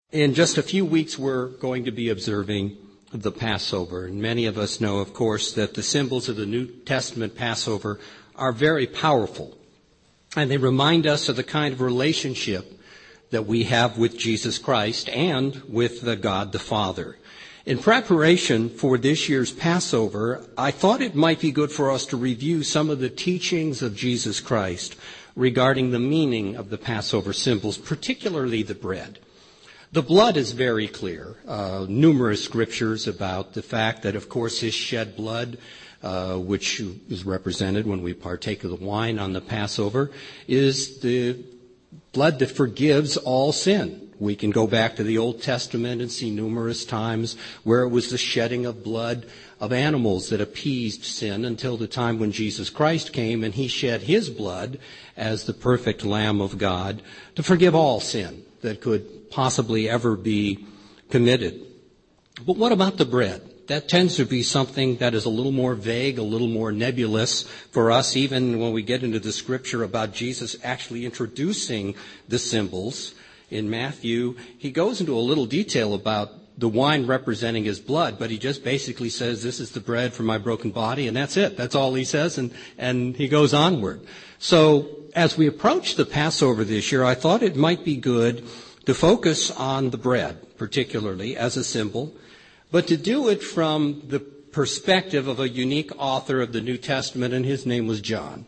In just a few weeks, we're going to be observing the Passover. And many of us know, of course, that the symbols of the New Testament Passover are very powerful. And they remind us of the kind of relationship that we have with Jesus Christ and with God the Father. In preparation for this year's Passover, I thought it might be good for us to review some of the teachings of Jesus Christ regarding the meaning of the Passover symbols, particularly the bread. The blood is very clear. Numerous scriptures about the fact that, of course, his shed blood, which is represented when we partake of the wine on the Passover, is the blood that forgives all sin. We can go back to the Old Testament and see numerous times where it was the shedding of blood of animals that appeased sin until the time when Jesus Christ came and he shed his blood as the perfect Lamb of God to forgive all sin that could possibly ever be committed. But what about the bread? That tends to be something that is a little more vague, a little more nebulous for us, even when we get into the scripture about Jesus actually introducing the symbols. In Matthew, he goes into a little detail about the wine representing his blood, but he just basically says, this is the bread for my broken body, and that's it. That's all he says, and he goes onward. So as we approach the Passover this year, I thought it might be good to focus on the bread, particularly as a symbol, but to do it from the perspective of a unique author of the New Testament, and his name was John.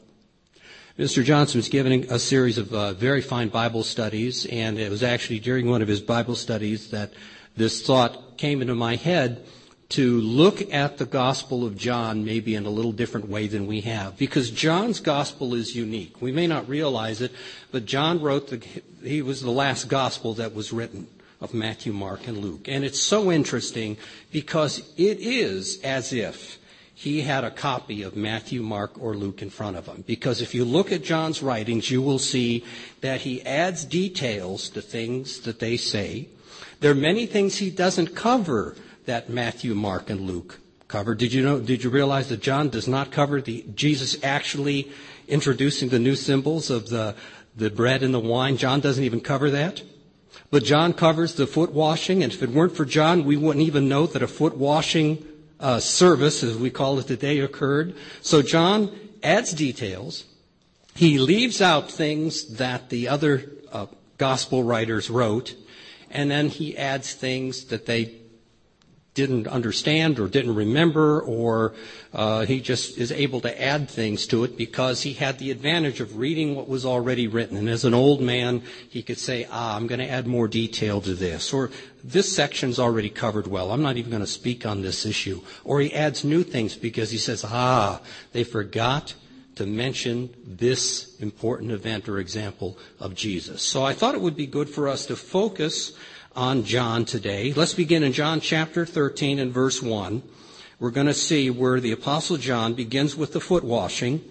Mr. Johnson was giving a series of very fine Bible studies, and it was actually during one of his Bible studies that this thought came into my head to look at the Gospel of John maybe in a little different way than we have. Because John's Gospel is unique. We may not realize it, but John he was the last Gospel that was written of Matthew, Mark, and Luke. And it's so interesting because it is as if he had a copy of Matthew, Mark, or Luke in front of him. Because if you look at John's writings, you will see that he adds details to things that they say. There are many things he doesn't cover that Matthew, Mark, and Luke cover. Did you realize that John does not cover Jesus actually introducing the new symbols of the bread and the wine? John doesn't even cover that. But John covers the foot washing, and if it weren't for John, we wouldn't even know that a foot washing service, as we call it today, occurred. So John adds details. He leaves out things that the other gospel writers wrote, and then he adds things that they didn't understand or didn't remember, or he just is able to add things to it because he had the advantage of reading what was already written. And as an old man, he could say, I'm going to add more detail to this, or this section's already covered well. I'm not even going to speak on this issue. Or he adds new things because he says, they forgot to mention this important event or example of Jesus. So I thought it would be good for us to focus on John today. Let's begin in John chapter 13 and verse 1. We're going to see where the Apostle John begins with the foot washing.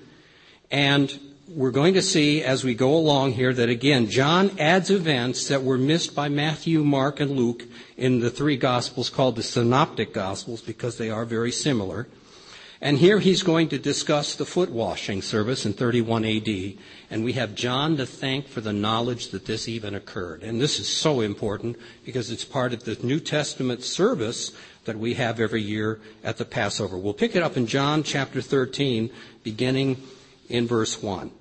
And we're going to see as we go along here that, again, John adds events that were missed by Matthew, Mark, and Luke in the three Gospels called the Synoptic Gospels because they are very similar. And here he's going to discuss the foot washing service in 31 AD. And we have John to thank for the knowledge that this even occurred. And this is so important because it's part of the New Testament service that we have every year at the Passover. We'll pick it up in John chapter 13, beginning in verse 1.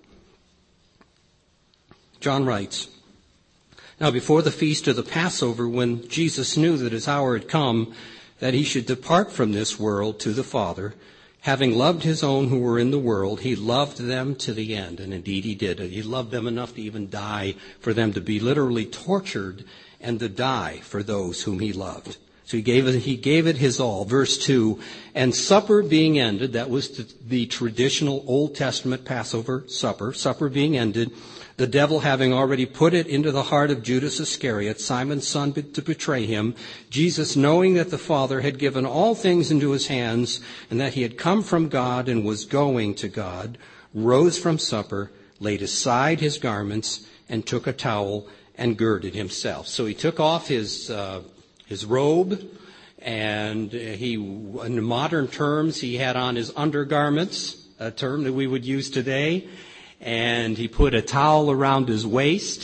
John writes, Now before the feast of the Passover, when Jesus knew that his hour had come, that he should depart from this world to the Father, having loved his own who were in the world, he loved them to the end. And indeed he did. He loved them enough to even die for them, to be literally tortured and to die for those whom he loved. So he gave it his all. Verse 2, and supper being ended, that was the traditional Old Testament Passover supper being ended, the devil having already put it into the heart of Judas Iscariot, Simon's son, to betray him, Jesus, knowing that the Father had given all things into his hands and that he had come from God and was going to God, rose from supper, laid aside his garments, and took a towel and girded himself. So he took off his robe, and in modern terms, he had on his undergarments, a term that we would use today. And he put a towel around his waist,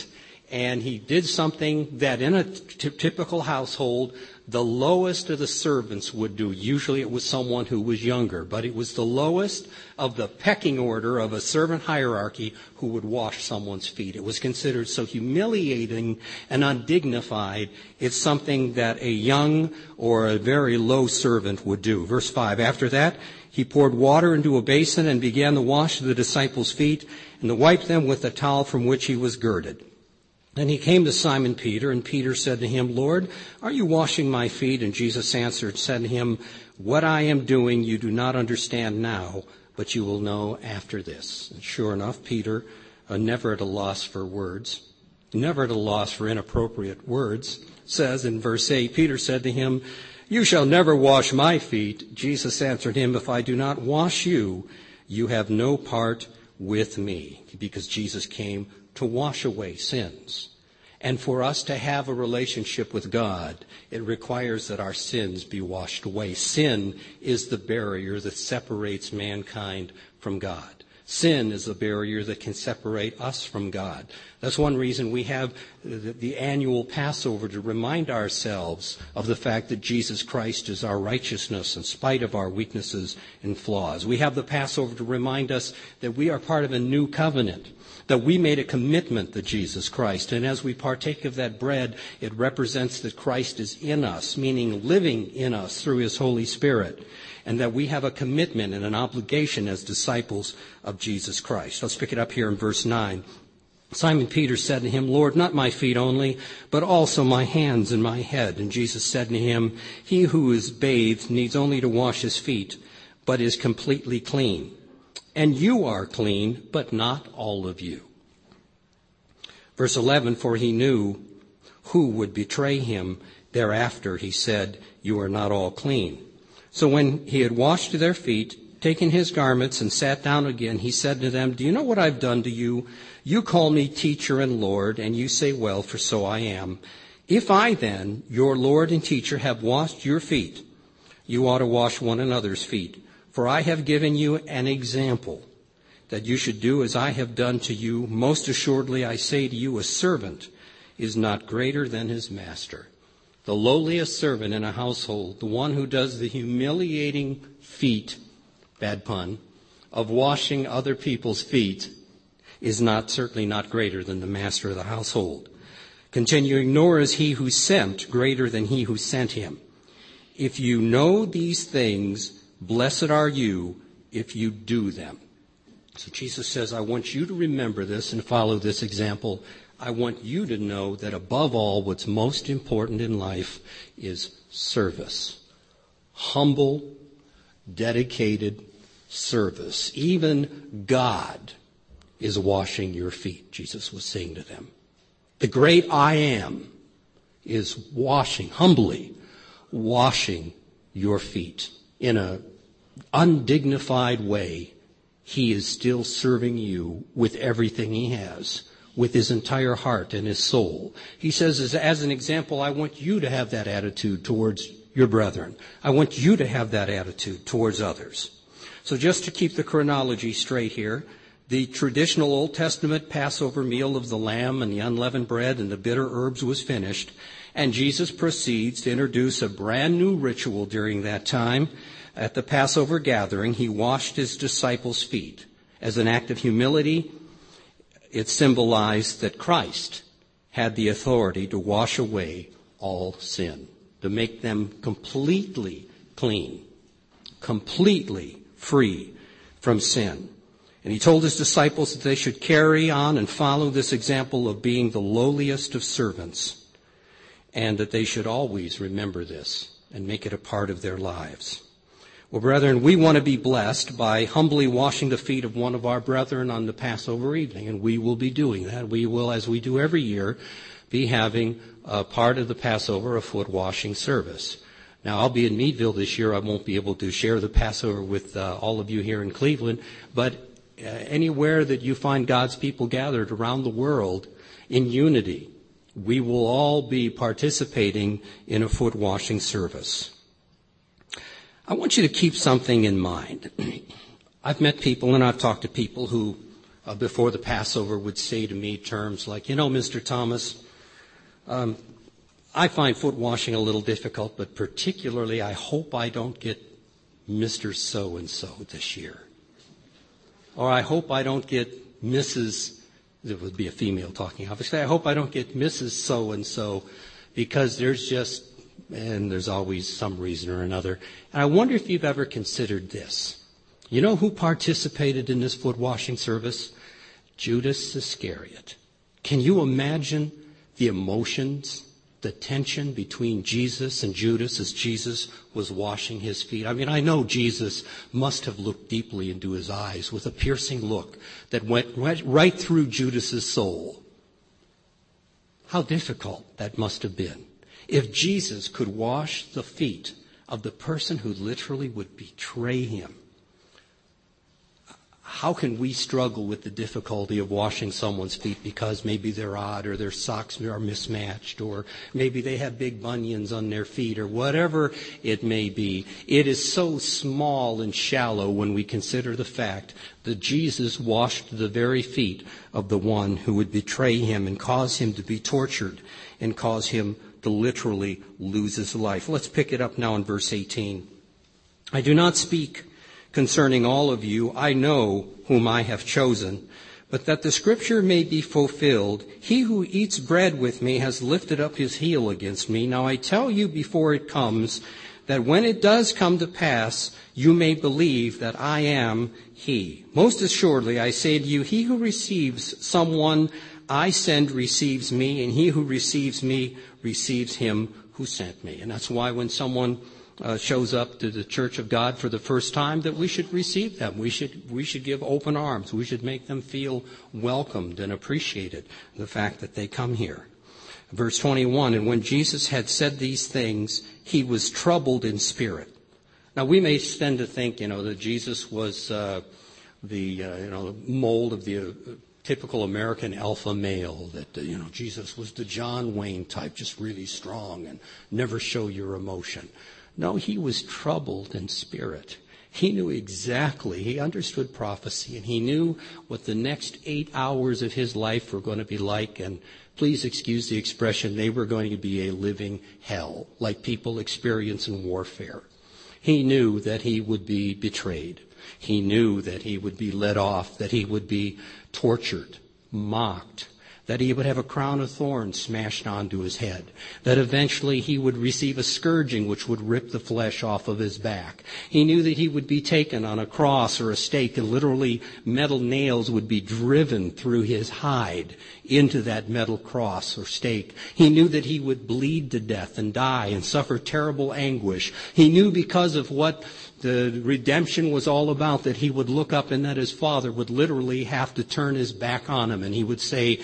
And he did something that in a typical household, the lowest of the servants would do. Usually it was someone who was younger, but it was the lowest of the pecking order of a servant hierarchy who would wash someone's feet. It was considered so humiliating and undignified. It's something that a young or a very low servant would do. Verse 5, after that, he poured water into a basin and began to wash the disciples' feet and to wipe them with the towel from which he was girded. Then he came to Simon Peter, and Peter said to him, Lord, are you washing my feet? And Jesus answered and said to him, what I am doing you do not understand now, but you will know after this. And sure enough, Peter, never at a loss for words, never at a loss for inappropriate words, says in verse 8, Peter said to him, you shall never wash my feet. Jesus answered him, if I do not wash you, you have no part with me. Because Jesus came to wash away sins. And for us to have a relationship with God, it requires that our sins be washed away. Sin is the barrier that separates mankind from God. Sin is the barrier that can separate us from God. That's one reason we have the annual Passover, to remind ourselves of the fact that Jesus Christ is our righteousness in spite of our weaknesses and flaws. We have the Passover to remind us that we are part of a new covenant, that we made a commitment to Jesus Christ. And as we partake of that bread, it represents that Christ is in us, meaning living in us through his Holy Spirit, and that we have a commitment and an obligation as disciples of Jesus Christ. Let's pick it up here in verse 9. Simon Peter said to him, Lord, not my feet only, but also my hands and my head. And Jesus said to him, he who is bathed needs only to wash his feet, but is completely clean. And you are clean, but not all of you. Verse 11, for he knew who would betray him. Thereafter he said, you are not all clean. So when he had washed their feet, taken his garments and sat down again, he said to them, do you know what I've done to you? You call me teacher and Lord, and you say, well, for so I am. If I then, your Lord and teacher, have washed your feet, you ought to wash one another's feet. For I have given you an example, that you should do as I have done to you. Most assuredly, I say to you, a servant is not greater than his master. The lowliest servant in a household, the one who does the humiliating feat, bad pun, of washing other people's feet, is certainly not greater than the master of the household. Continuing, nor is he who sent greater than he who sent him. If you know these things, blessed are you if you do them. So Jesus says, I want you to remember this and follow this example. I want you to know that above all, what's most important in life is service. Humble, dedicated service. Even God is washing your feet, Jesus was saying to them. The great I am is humbly washing your feet. In an undignified way, he is still serving you with everything he has, with his entire heart and his soul. He says, as an example, I want you to have that attitude towards your brethren. I want you to have that attitude towards others. So just to keep the chronology straight here, the traditional Old Testament Passover meal of the lamb and the unleavened bread and the bitter herbs was finished, and Jesus proceeds to introduce a brand new ritual during that time. At the Passover gathering, he washed his disciples' feet. As an act of humility, it symbolized that Christ had the authority to wash away all sin, to make them completely clean, completely free from sin. And he told his disciples that they should carry on and follow this example of being the lowliest of servants, and that they should always remember this and make it a part of their lives. Well, brethren, we want to be blessed by humbly washing the feet of one of our brethren on the Passover evening, and we will be doing that. We will, as we do every year, be having a part of the Passover, a foot washing service. Now, I'll be in Meadville this year. I won't be able to share the Passover with all of you here in Cleveland, but anywhere that you find God's people gathered around the world in unity, we will all be participating in a foot washing service. I want you to keep something in mind. I've met people and I've talked to people who before the Passover would say to me terms like, Mr. Thomas, I find foot washing a little difficult, but particularly I hope I don't get Mr. So-and-so this year. Or I hope I don't get Mrs., it would be a female talking, obviously, I hope I don't get Mrs. So-and-so because there's always some reason or another. And I wonder if you've ever considered this. You know who participated in this foot washing service? Judas Iscariot. Can you imagine the emotions, the tension between Jesus and Judas as Jesus was washing his feet? I mean, I know Jesus must have looked deeply into his eyes with a piercing look that went right through Judas's soul. How difficult that must have been. If Jesus could wash the feet of the person who literally would betray him, how can we struggle with the difficulty of washing someone's feet because maybe they're odd or their socks are mismatched or maybe they have big bunions on their feet or whatever it may be? It is so small and shallow when we consider the fact that Jesus washed the very feet of the one who would betray him and cause him to be tortured and cause him to literally lose his life. Let's pick it up now in verse 18. I do not speak concerning all of you. I know whom I have chosen, but that the scripture may be fulfilled, he who eats bread with me has lifted up his heel against me. Now I tell you before it comes, that when it does come to pass, you may believe that I am he. Most assuredly, I say to you, he who receives someone I send receives me, and he who receives me receives him who sent me. And that's why when someone shows up to the Church of God for the first time, that we should receive them. We should give open arms. We should make them feel welcomed and appreciated, the fact that they come here. Verse 21, and when Jesus had said these things, he was troubled in spirit. Now we may tend to think, that Jesus was the mold of the typical American alpha male, that, Jesus was the John Wayne type, just really strong and never show your emotion. No, he was troubled in spirit. He knew exactly, he understood prophecy, and he knew what the next 8 hours of his life were going to be like, and please excuse the expression, they were going to be a living hell, like people experience in warfare. He knew that he would be betrayed. He knew that he would be led off, that he would be tortured, mocked, that he would have a crown of thorns smashed onto his head, that eventually he would receive a scourging which would rip the flesh off of his back. He knew that he would be taken on a cross or a stake, and literally metal nails would be driven through his hide into that metal cross or stake. He knew that he would bleed to death and die and suffer terrible anguish. He knew because of what the redemption was all about, that he would look up and that his Father would literally have to turn his back on him, and he would say,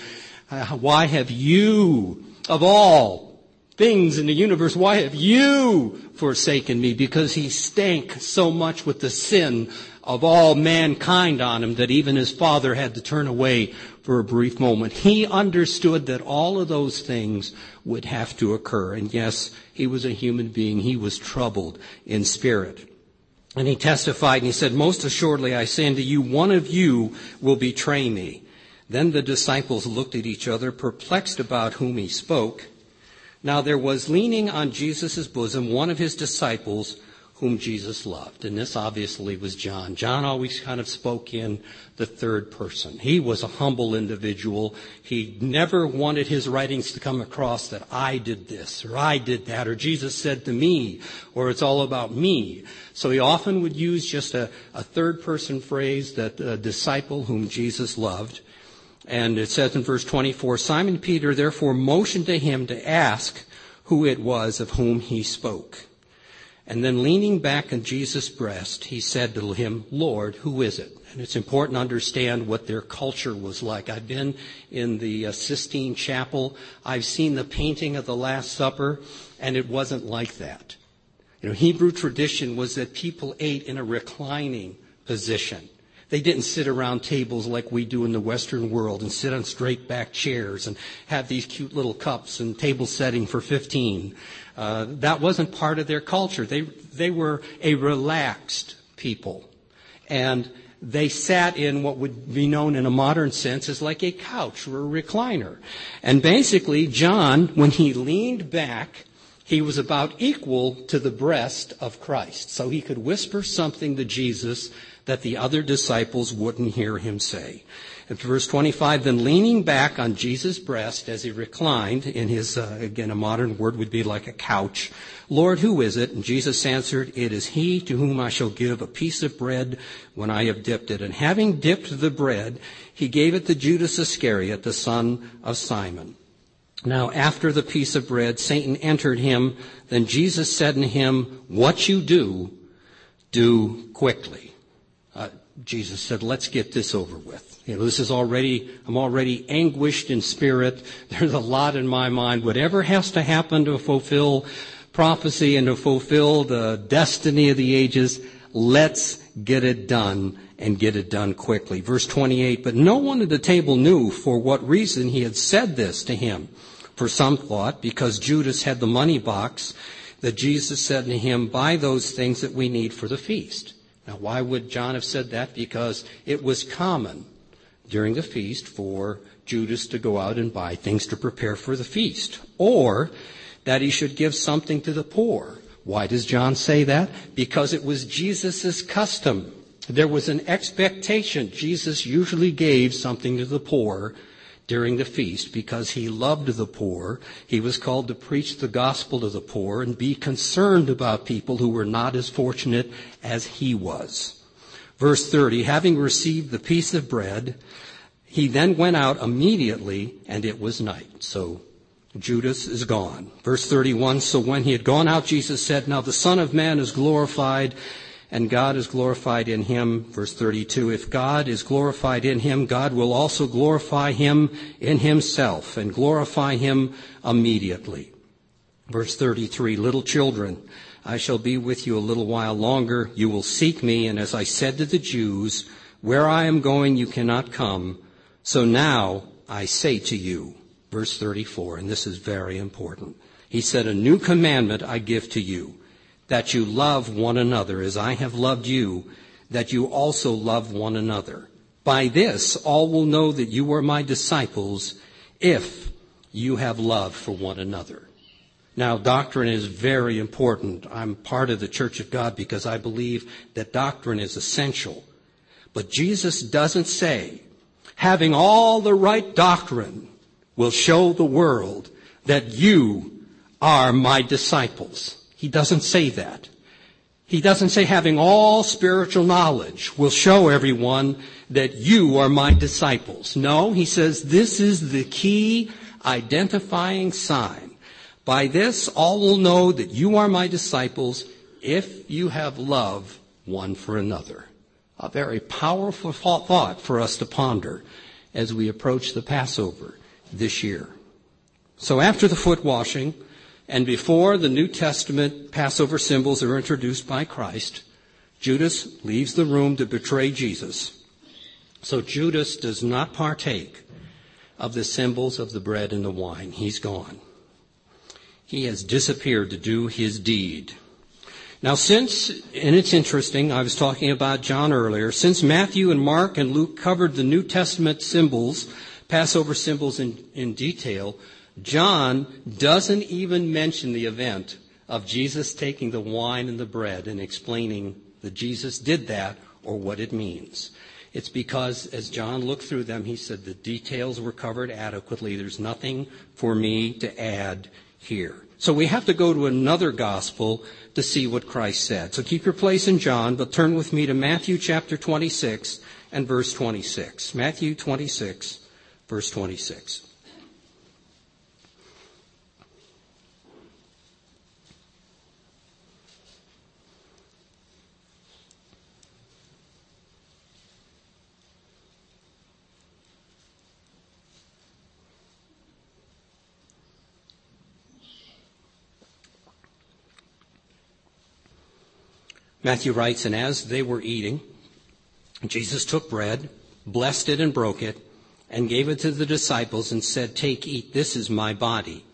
why have you, of all things in the universe, why have you forsaken me? Because he stank so much with the sin of all mankind on him that even his Father had to turn away for a brief moment. He understood that all of those things would have to occur. And yes, he was a human being. He was troubled in spirit. And he testified and he said, most assuredly I say unto you, one of you will betray me. Then the disciples looked at each other, perplexed about whom he spoke. Now there was leaning on Jesus' bosom one of his disciples whom Jesus loved. And this obviously was John. John always kind of spoke in the third person. He was a humble individual. He never wanted his writings to come across that I did this or I did that or Jesus said to me or it's all about me. So he often would use just a third person phrase, that disciple whom Jesus loved. And it says in verse 24, Simon Peter therefore motioned to him to ask who it was of whom he spoke. And then leaning back on Jesus' breast, he said to him, Lord, who is it? And it's important to understand what their culture was like. I've been in the Sistine Chapel. I've seen the painting of the Last Supper, and it wasn't like that. Hebrew tradition was that people ate in a reclining position. They didn't sit around tables like we do in the Western world and sit on straight back chairs and have these cute little cups and table setting for 15. That wasn't part of their culture. They were a relaxed people. And they sat in what would be known in a modern sense as like a couch or a recliner. And basically, John, when he leaned back, he was about equal to the breast of Christ. So he could whisper something to Jesus that the other disciples wouldn't hear him say. And verse 25, then leaning back on Jesus' breast as he reclined in his, again, a modern word would be like a couch, Lord, who is it? And Jesus answered, it is he to whom I shall give a piece of bread when I have dipped it. And having dipped the bread, he gave it to Judas Iscariot, the son of Simon. Now, after the piece of bread, Satan entered him. Then Jesus said to him, what you do quickly. Jesus said, let's get this over with. I'm already anguished in spirit. There's a lot in my mind. Whatever has to happen to fulfill prophecy and to fulfill the destiny of the ages, let's get it done and get it done quickly. Verse 28, but no one at the table knew for what reason he had said this to him. For some thought, because Judas had the money box, that Jesus said to him, buy those things that we need for the feast. Now, why would John have said that? Because it was common during the feast for Judas to go out and buy things to prepare for the feast, or that he should give something to the poor. Why does John say that? Because it was Jesus' custom. There was an expectation. Jesus usually gave something to the poor during the feast because he loved the poor. He was called to preach the gospel to the poor and be concerned about people who were not as fortunate as he was. Verse 30, having received the piece of bread, he then went out immediately, and it was night. So Judas is gone. Verse 31, so when he had gone out, Jesus said, now the Son of Man is glorified, and God is glorified in him. Verse 32, if God is glorified in him, God will also glorify him in himself and glorify him immediately. Verse 33, little children, I shall be with you a little while longer. You will seek me, and as I said to the Jews, where I am going you cannot come. So now I say to you, verse 34, and this is very important. He said, a new commandment I give to you, that you love one another as I have loved you, that you also love one another. By this all will know that you are my disciples, if you have love for one another. Now, doctrine is very important. I'm part of the Church of God because I believe that doctrine is essential. But Jesus doesn't say, having all the right doctrine will show the world that you are my disciples. He doesn't say that. He doesn't say having all spiritual knowledge will show everyone that you are my disciples. No, he says this is the key identifying sign. By this, all will know that you are my disciples if you have love one for another. A very powerful thought for us to ponder as we approach the Passover this year. So after the foot washing and before the New Testament Passover symbols are introduced by Christ, Judas leaves the room to betray Jesus. So Judas does not partake of the symbols of the bread and the wine. He's gone. He has disappeared to do his deed. Now and it's interesting, I was talking about John earlier, since Matthew and Mark and Luke covered the New Testament symbols, Passover symbols in detail, John doesn't even mention the event of Jesus taking the wine and the bread and explaining that Jesus did that or what it means. It's because as John looked through them, he said the details were covered adequately. There's nothing for me to add here. So we have to go to another gospel to see what Christ said. So keep your place in John, but turn with me to Matthew chapter 26 and verse 26. Matthew 26, verse 26. Matthew writes, and as they were eating, Jesus took bread, blessed it and broke it, and gave it to the disciples and said, take, eat, this is my body.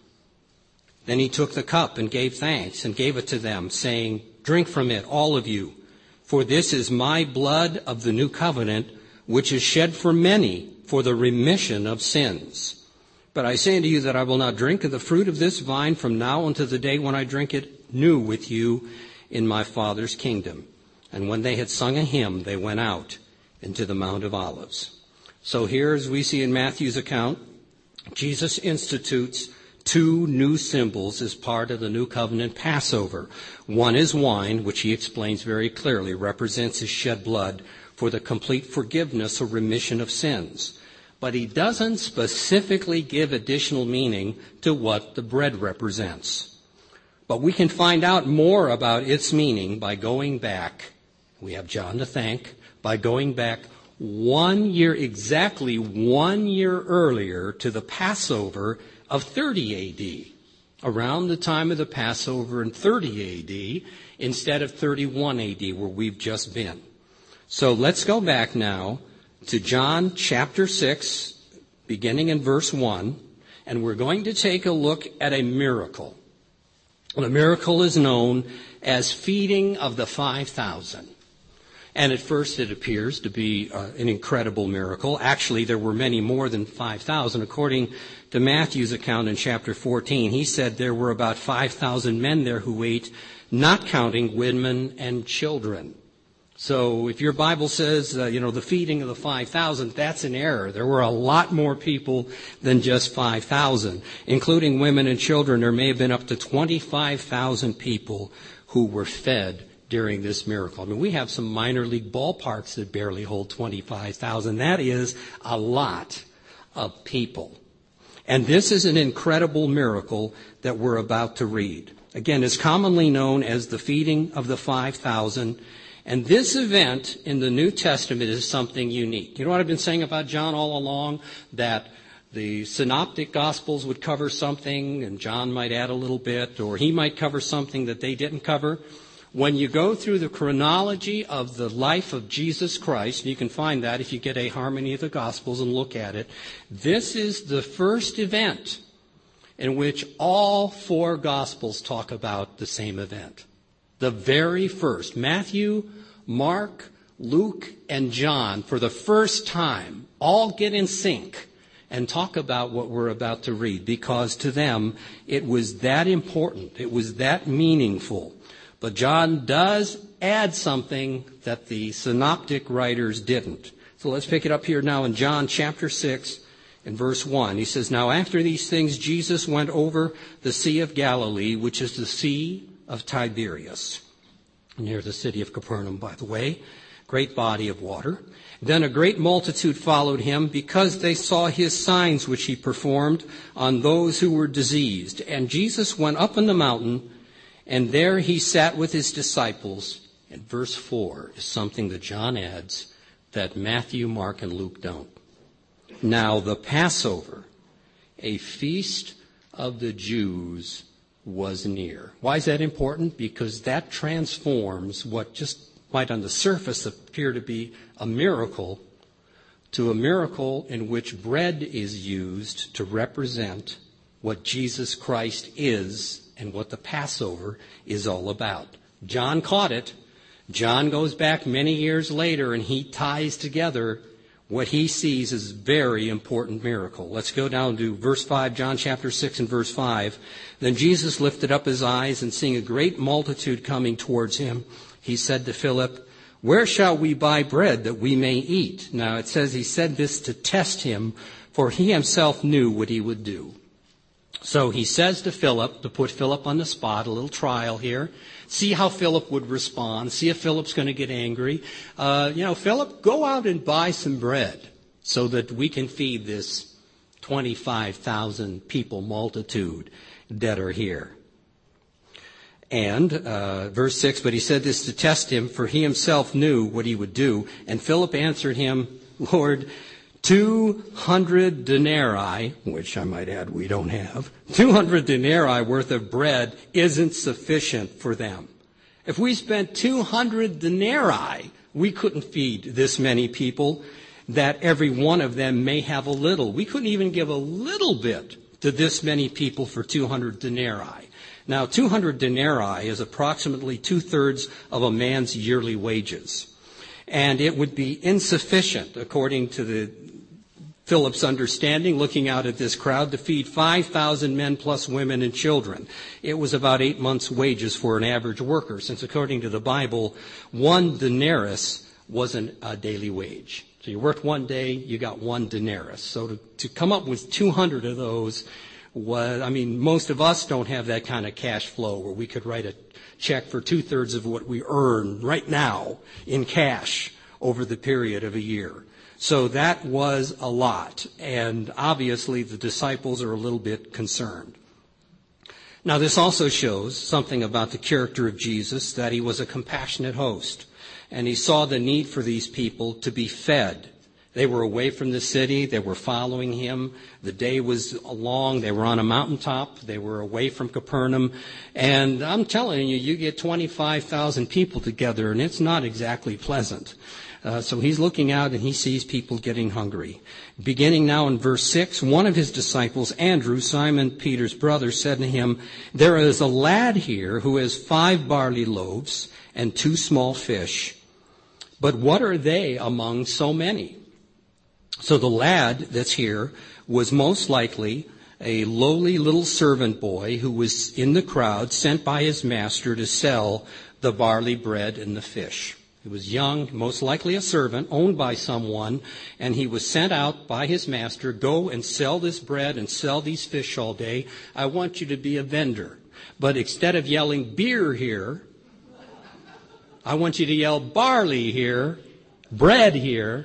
Then he took the cup and gave thanks and gave it to them, saying, drink from it, all of you. For this is my blood of the new covenant, which is shed for many for the remission of sins. But I say unto you that I will not drink of the fruit of this vine from now until the day when I drink it new with you in my Father's kingdom. And when they had sung a hymn, they went out into the Mount of Olives. So here, as we see in Matthew's account, Jesus institutes two new symbols as part of the New Covenant Passover. One is wine, which he explains very clearly, represents his shed blood for the complete forgiveness or remission of sins. But he doesn't specifically give additional meaning to what the bread represents. But we can find out more about its meaning by going back. We have John to thank, by going back 1 year, exactly 1 year earlier to the Passover of 30 A.D., around the time of the Passover in 30 A.D., instead of 31 A.D., where we've just been. So let's go back now to John chapter 6, beginning in verse 1, and we're going to take a look at a miracle. The miracle is known as feeding of the 5,000. And at first it appears to be an incredible miracle. Actually, there were many more than 5,000. According to Matthew's account in chapter 14, he said there were about 5,000 men there who ate, not counting women and children. So if your Bible says, the feeding of the 5,000, that's an error. There were a lot more people than just 5,000, including women and children. There may have been up to 25,000 people who were fed during this miracle. I mean, we have some minor league ballparks that barely hold 25,000. That is a lot of people. And this is an incredible miracle that we're about to read. Again, it's commonly known as the feeding of the 5,000. And this event in the New Testament is something unique. You know what I've been saying about John all along? That the synoptic gospels would cover something and John might add a little bit, or he might cover something that they didn't cover. When you go through the chronology of the life of Jesus Christ, and you can find that if you get a Harmony of the Gospels and look at it, this is the first event in which all four Gospels talk about the same event. The very first. Matthew, Mark, Luke, and John, for the first time, all get in sync and talk about what we're about to read, because to them it was that important, it was that meaningful. But John does add something that the synoptic writers didn't. So let's pick it up here now in John chapter 6 and verse 1. He says, Now after these things Jesus went over the Sea of Galilee, which is the Sea of Tiberias, near the city of Capernaum, by the way, great body of water. Then a great multitude followed him, because they saw his signs which he performed on those who were diseased. And Jesus went up on the mountain, and there he sat with his disciples. And verse 4 is something that John adds that Matthew, Mark, and Luke don't. Now the Passover, a feast of the Jews, was near. Why is that important? Because that transforms what just might on the surface appear to be a miracle to a miracle in which bread is used to represent what Jesus Christ is and what the Passover is all about. John caught it. John goes back many years later and he ties together what he sees as a very important miracle. Let's go down to verse 5, John chapter 6 and verse 5. Then Jesus lifted up his eyes, and seeing a great multitude coming towards him, he said to Philip, Where shall we buy bread that we may eat? Now it says he said this to test him, for he himself knew what he would do. So he says to Philip, to put Philip on the spot, a little trial here, see how Philip would respond, see if Philip's going to get angry. Philip, go out and buy some bread so that we can feed this 25,000 people multitude that are here. And verse 6, but he said this to test him, for he himself knew what he would do. And Philip answered him, Lord, 200 denarii, which I might add we don't have, 200 denarii worth of bread isn't sufficient for them. If we spent 200 denarii, we couldn't feed this many people, that every one of them may have a little. We couldn't even give a little bit to this many people for 200 denarii. Now, 200 denarii is approximately 2/3 of a man's yearly wages. And it would be insufficient, according to Philip's understanding, looking out at this crowd, to feed 5,000 men plus women and children. It was about 8 months' wages for an average worker, since according to the Bible, 1 denarius wasn't a daily wage. So you worked 1 day, you got 1 denarius. So to come up with 200 of those most of us don't have that kind of cash flow where we could write a check for 2/3 of what we earn right now in cash over the period of a year. So that was a lot, and obviously the disciples are a little bit concerned. Now, this also shows something about the character of Jesus, that he was a compassionate host, and he saw the need for these people to be fed. They were away from the city. They were following him. The day was long. They were on a mountaintop. They were away from Capernaum. And I'm telling you, you get 25,000 people together, and it's not exactly pleasant. So he's looking out, and he sees people getting hungry. Beginning now in verse 6, one of his disciples, Andrew, Simon Peter's brother, said to him, "There is a lad here who has 5 barley loaves and 2 small fish. But what are they among so many?" So the lad that's here was most likely a lowly little servant boy who was in the crowd, sent by his master to sell the barley bread and the fish. He was young, most likely a servant, owned by someone, and he was sent out by his master, "Go and sell this bread and sell these fish all day. I want you to be a vendor. But instead of yelling beer here, I want you to yell barley here, bread here."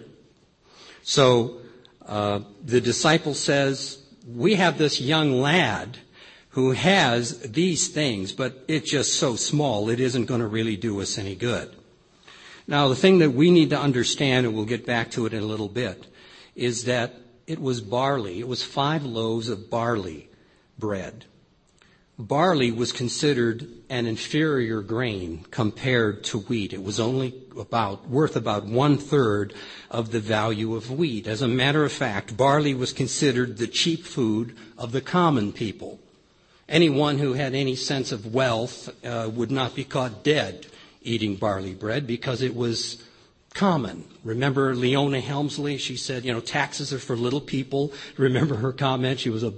So the disciple says, "We have this young lad who has these things, but it's just so small, it isn't going to really do us any good." Now, the thing that we need to understand, and we'll get back to it in a little bit, is that it was barley. It was 5 loaves of barley bread. Barley was considered an inferior grain compared to wheat. It was only worth about 1/3 of the value of wheat. As a matter of fact, barley was considered the cheap food of the common people. Anyone who had any sense of wealth would not be caught dead eating barley bread because it was common. Remember Leona Helmsley? She said, taxes are for little people. Remember her comment? She was a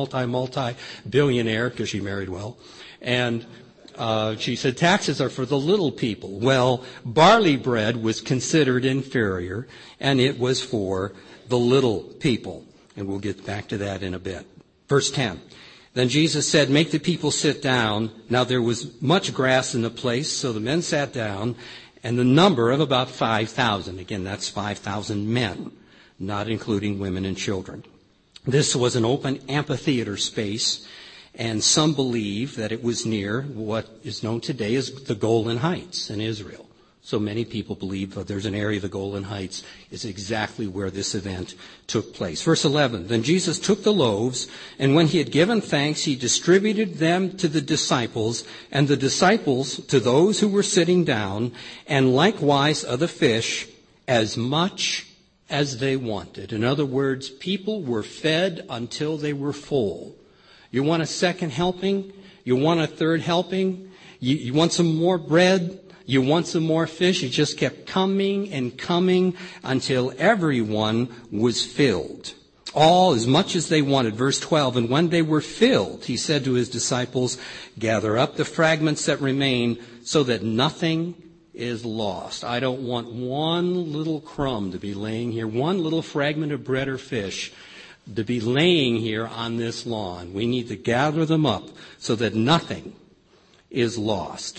multi-billionaire because she married well. And she said, taxes are for the little people. Well, barley bread was considered inferior, and it was for the little people. And we'll get back to that in a bit. Verse 10. Then Jesus said, "Make the people sit down." Now there was much grass in the place, so the men sat down, and the number of about 5,000. Again, that's 5,000 men, not including women and children. This was an open amphitheater space, and some believe that it was near what is known today as the Golan Heights in Israel. So many people believe that there's an area of the Golan Heights is exactly where this event took place. Verse 11, "Then Jesus took the loaves, and when he had given thanks, he distributed them to the disciples, and the disciples to those who were sitting down, and likewise of the fish, as much as they wanted." In other words, people were fed until they were full. You want a second helping? You want a third helping? You want some more bread? You want some more fish? It just kept coming and coming until everyone was filled. All as much as they wanted. Verse 12, "And when they were filled, he said to his disciples, 'Gather up the fragments that remain so that nothing is lost.'" I don't want one little crumb to be laying here, one little fragment of bread or fish to be laying here on this lawn. We need to gather them up so that nothing is lost.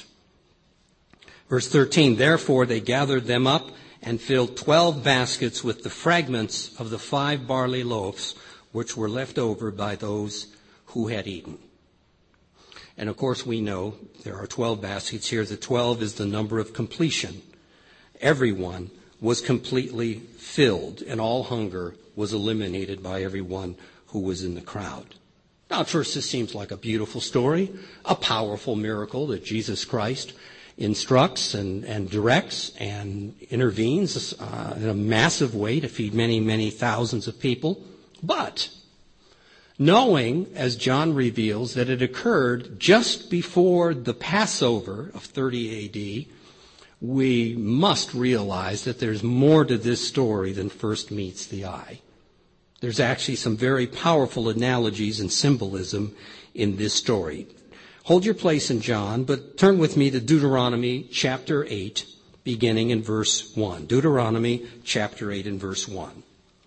Verse 13, "Therefore they gathered them up and filled 12 baskets with the fragments of the 5 barley loaves, which were left over by those who had eaten." And of course we know there are 12 baskets here. The 12 is the number of completion. Everyone was completely filled, and all hunger was eliminated by everyone who was in the crowd. Now at first this seems like a beautiful story, a powerful miracle that Jesus Christ instructs and directs and intervenes in a massive way to feed many, many thousands of people. But knowing, as John reveals, that it occurred just before the Passover of 30 A.D., we must realize that there's more to this story than first meets the eye. There's actually some very powerful analogies and symbolism in this story. Hold your place in John, but turn with me to Deuteronomy chapter 8, beginning in verse 1. Deuteronomy chapter 8 and verse 1.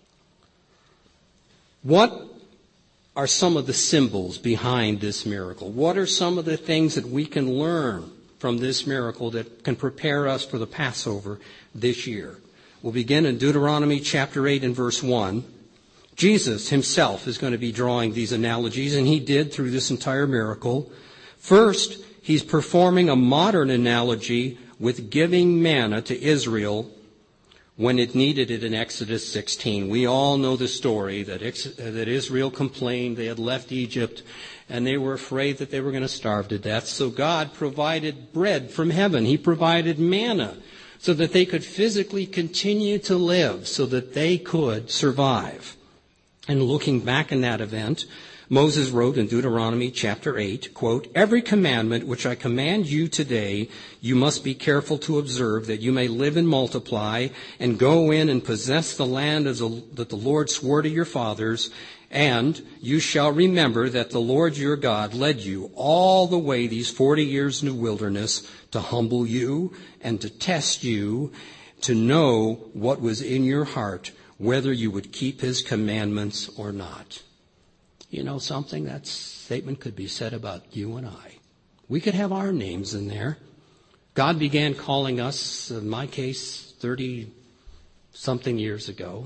What are some of the symbols behind this miracle? What are some of the things that we can learn from this miracle that can prepare us for the Passover this year? We'll begin in Deuteronomy chapter 8 and verse 1. Jesus himself is going to be drawing these analogies, and he did through this entire miracle. First, he's performing a modern analogy with giving manna to Israel when it needed it in Exodus 16. We all know the story that Israel complained they had left Egypt and they were afraid that they were going to starve to death. So God provided bread from heaven. He provided manna so that they could physically continue to live, so that they could survive. And looking back in that event, Moses wrote in Deuteronomy chapter 8, quote, "Every commandment which I command you today, you must be careful to observe, that you may live and multiply, and go in and possess the land that the Lord swore to your fathers. And you shall remember that the Lord your God led you all the way these 40 years in the wilderness to humble you and to test you, to know what was in your heart, whether you would keep his commandments or not." You know something? That statement could be said about you and I. We could have our names in there. God began calling us, in my case, 30-something years ago.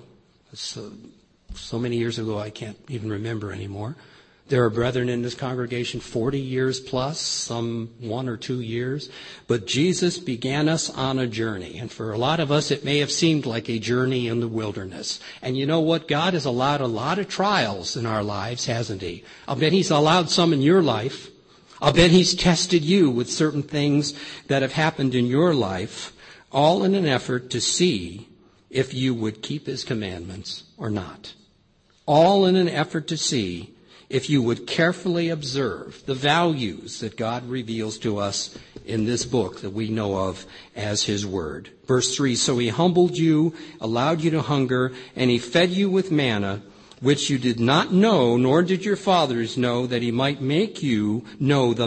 So many years ago I can't even remember anymore. There are brethren in this congregation 40 years plus, some 1 or 2 years. But Jesus began us on a journey. And for a lot of us, it may have seemed like a journey in the wilderness. And you know what? God has allowed a lot of trials in our lives, hasn't he? I'll bet he's allowed some in your life. I'll bet he's tested you with certain things that have happened in your life, all in an effort to see if you would keep his commandments or not. All in an effort to see if you would carefully observe the values that God reveals to us in this book that we know of as his word. Verse 3, "So he humbled you, allowed you to hunger, and he fed you with manna, which you did not know, nor did your fathers know, that he might make you know that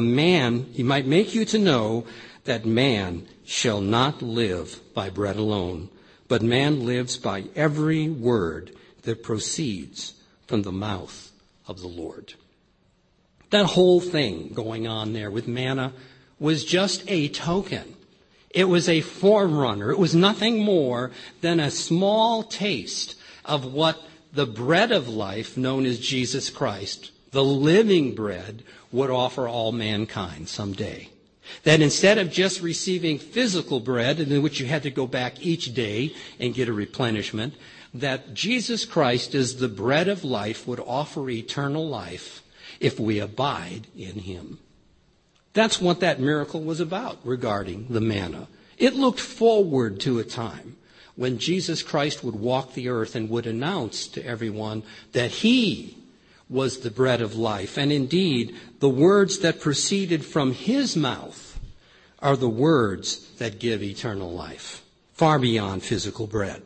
man shall not live by bread alone, but man lives by every word that proceeds from the mouth of the Lord." That whole thing going on there with manna was just a token. It was a forerunner. It was nothing more than a small taste of what the bread of life, known as Jesus Christ, the living bread, would offer all mankind someday. That instead of just receiving physical bread, in which you had to go back each day and get a replenishment, that Jesus Christ as the bread of life would offer eternal life if we abide in him. That's what that miracle was about regarding the manna. It looked forward to a time when Jesus Christ would walk the earth and would announce to everyone that he was the bread of life. And indeed, the words that proceeded from his mouth are the words that give eternal life, far beyond physical bread.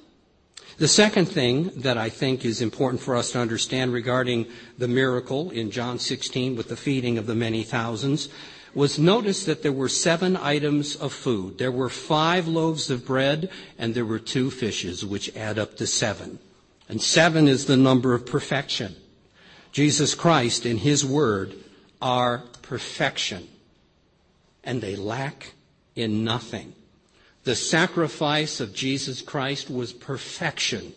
The second thing that I think is important for us to understand regarding the miracle in John 16 with the feeding of the many thousands was, notice that there were 7 items of food. There were 5 loaves of bread and there were 2 fishes, which add up to 7. And 7 is the number of perfection. Jesus Christ and his word are perfection, and they lack in nothing. The sacrifice of Jesus Christ was perfection,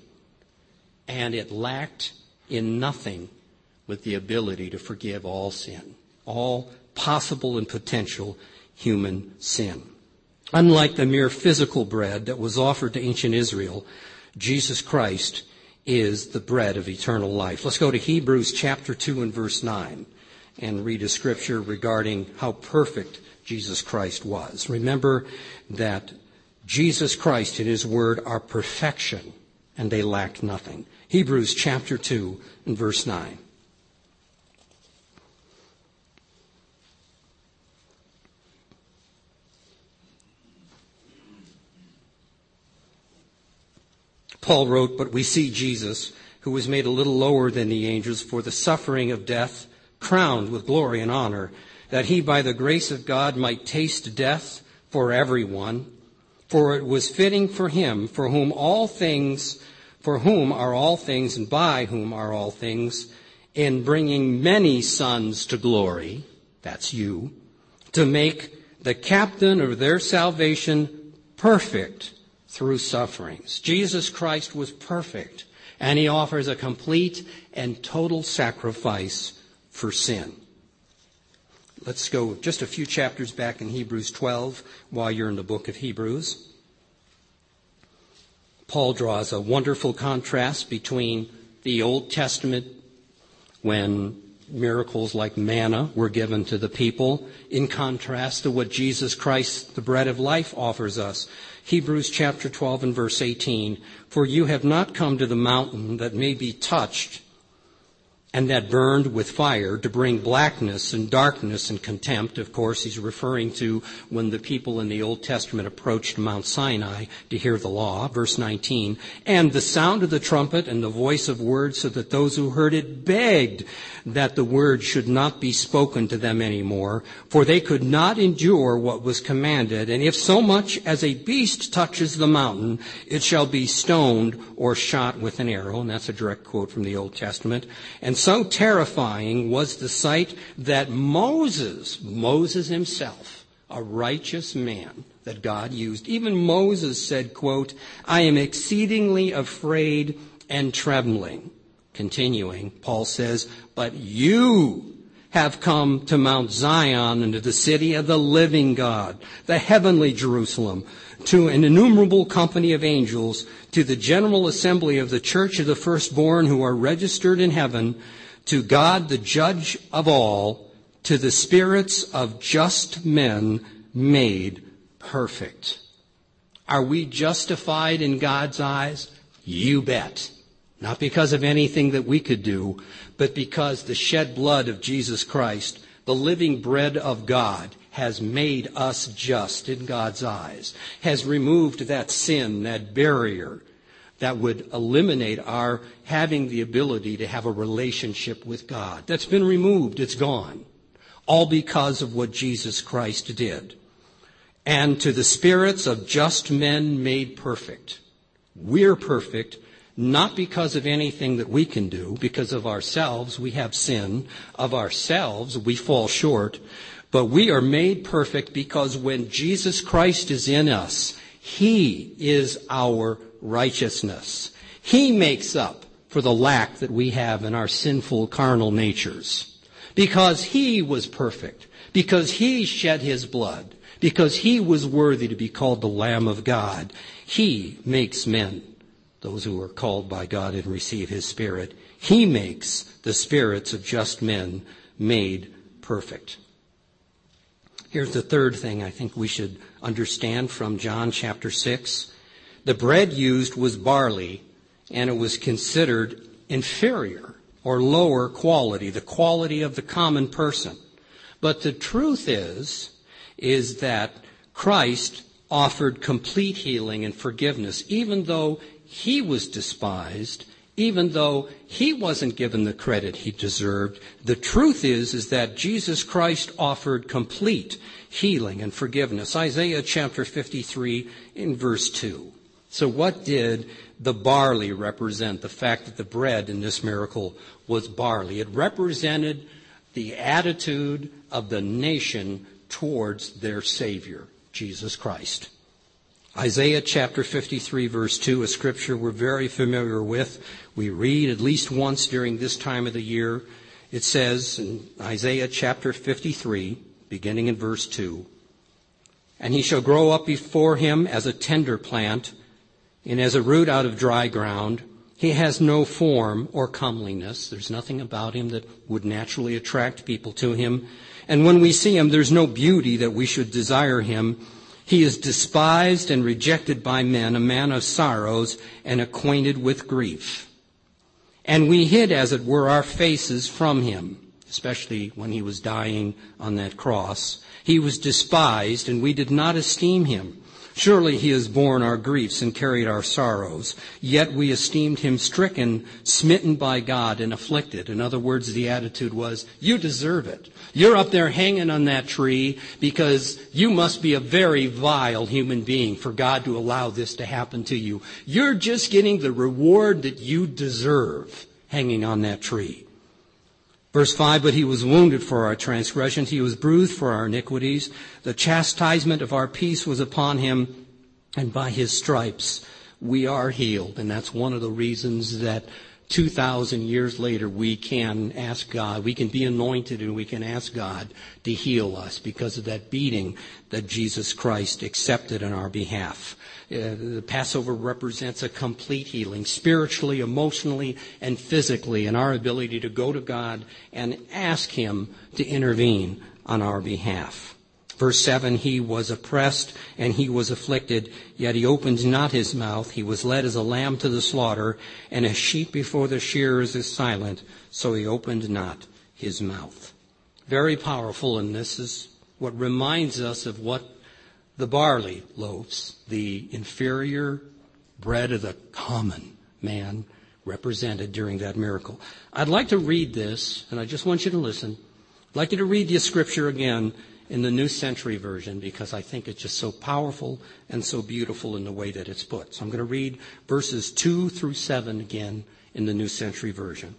and it lacked in nothing with the ability to forgive all sin, all possible and potential human sin. Unlike the mere physical bread that was offered to ancient Israel, Jesus Christ is the bread of eternal life. Let's go to Hebrews chapter 2 and verse 9 and read a scripture regarding how perfect Jesus Christ was. Remember that Jesus Christ and his word are perfection, and they lack nothing. Hebrews chapter 2 and verse 9. Paul wrote, "But we see Jesus, who was made a little lower than the angels for the suffering of death, crowned with glory and honor, that he by the grace of God might taste death for everyone. For it was fitting for him, for whom are all things, and by whom are all things, in bringing many sons to glory," that's you, "to make the captain of their salvation perfect through sufferings." Jesus Christ was perfect, and he offers a complete and total sacrifice for sin. Let's go just a few chapters back in Hebrews 12 while you're in the book of Hebrews. Paul draws a wonderful contrast between the Old Testament, when miracles like manna were given to the people, in contrast to what Jesus Christ, the bread of life, offers us. Hebrews chapter 12 and verse 18, "For you have not come to the mountain that may be touched and that burned with fire, to bring blackness and darkness and contempt." Of course, he's referring to when the people in the Old Testament approached Mount Sinai to hear the law. Verse 19, "And the sound of the trumpet and the voice of words, so that those who heard it begged that the word should not be spoken to them anymore, for they could not endure what was commanded. And if so much as a beast touches the mountain, it shall be stoned or shot with an arrow." And that's a direct quote from the Old Testament. "And so terrifying was the sight that Moses himself, a righteous man that God used, even Moses said, quote, 'I am exceedingly afraid and trembling.'" Continuing, Paul says, "But you have come to Mount Zion and to the city of the living God, the heavenly Jerusalem, to an innumerable company of angels, to the general assembly of the church of the firstborn who are registered in heaven, to God the judge of all, to the spirits of just men made perfect." Are we justified in God's eyes? You bet. Not because of anything that we could do, but because the shed blood of Jesus Christ, the living bread of God, has made us just in God's eyes, has removed that sin, that barrier that would eliminate our having the ability to have a relationship with God. That's been removed. It's gone. All because of what Jesus Christ did. "And to the spirits of just men made perfect." We're perfect, not because of anything that we can do, because of ourselves. We have sin. Of ourselves, we fall short. But we are made perfect because when Jesus Christ is in us, he is our righteousness. He makes up for the lack that we have in our sinful carnal natures. Because he was perfect. Because he shed his blood. Because he was worthy to be called the Lamb of God. He makes men, those who are called by God and receive his Spirit. He makes the spirits of just men made perfect. Here's the third thing I think we should understand from John chapter 6. The bread used was barley, and it was considered inferior or lower quality, the quality of the common person. But the truth is that Christ offered complete healing and forgiveness, even though he was despised, even though he wasn't given the credit he deserved. The truth is that Jesus Christ offered complete healing and forgiveness. Isaiah chapter 53 in verse 2. So what did the barley represent? The fact that the bread in this miracle was barley. It represented the attitude of the nation towards their Savior, Jesus Christ. Isaiah chapter 53 verse 2, a scripture we're very familiar with. We read at least once during this time of the year. It says in Isaiah chapter 53, beginning in verse 2, "And he shall grow up before him as a tender plant, and as a root out of dry ground. He has no form or comeliness." There's nothing about him that would naturally attract people to him. "And when we see him, there's no beauty that we should desire him. He is despised and rejected by men, a man of sorrows and acquainted with grief. And we hid, as it were, our faces from him," especially when he was dying on that cross. "He was despised, and we did not esteem him. Surely he has borne our griefs and carried our sorrows. Yet we esteemed him stricken, smitten by God, and afflicted. In other words, the attitude was, you deserve it. You're up there hanging on that tree because you must be a very vile human being for God to allow this to happen to you. You're just getting the reward that you deserve hanging on that tree. Verse 5, but he was wounded for our transgressions, he was bruised for our iniquities. The chastisement of our peace was upon him, and by his stripes we are healed. And that's one of the reasons that 2,000 years later we can ask God, we can be anointed and we can ask God to heal us because of that beating that Jesus Christ accepted on our behalf. The Passover represents a complete healing, spiritually, emotionally, and physically, and our ability to go to God and ask him to intervene on our behalf. Verse 7, he was oppressed and he was afflicted, yet he opened not his mouth. He was led as a lamb to the slaughter, and a sheep before the shearers is silent, so he opened not his mouth. Very powerful, and this is what reminds us of what the barley loaves, the inferior bread of the common man, represented during that miracle. I'd like to read this, and I just want you to listen. I'd like you to read the scripture again in the New Century Version because I think it's just so powerful and so beautiful in the way that it's put. So I'm going to read verses 2 through 7 again in the New Century Version.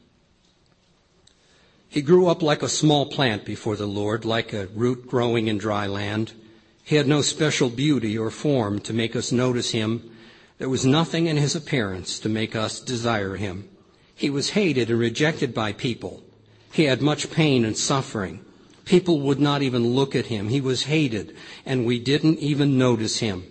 He grew up like a small plant before the Lord, like a root growing in dry land. He had no special beauty or form to make us notice him. There was nothing in his appearance to make us desire him. He was hated and rejected by people. He had much pain and suffering. People would not even look at him. He was hated, and we didn't even notice him.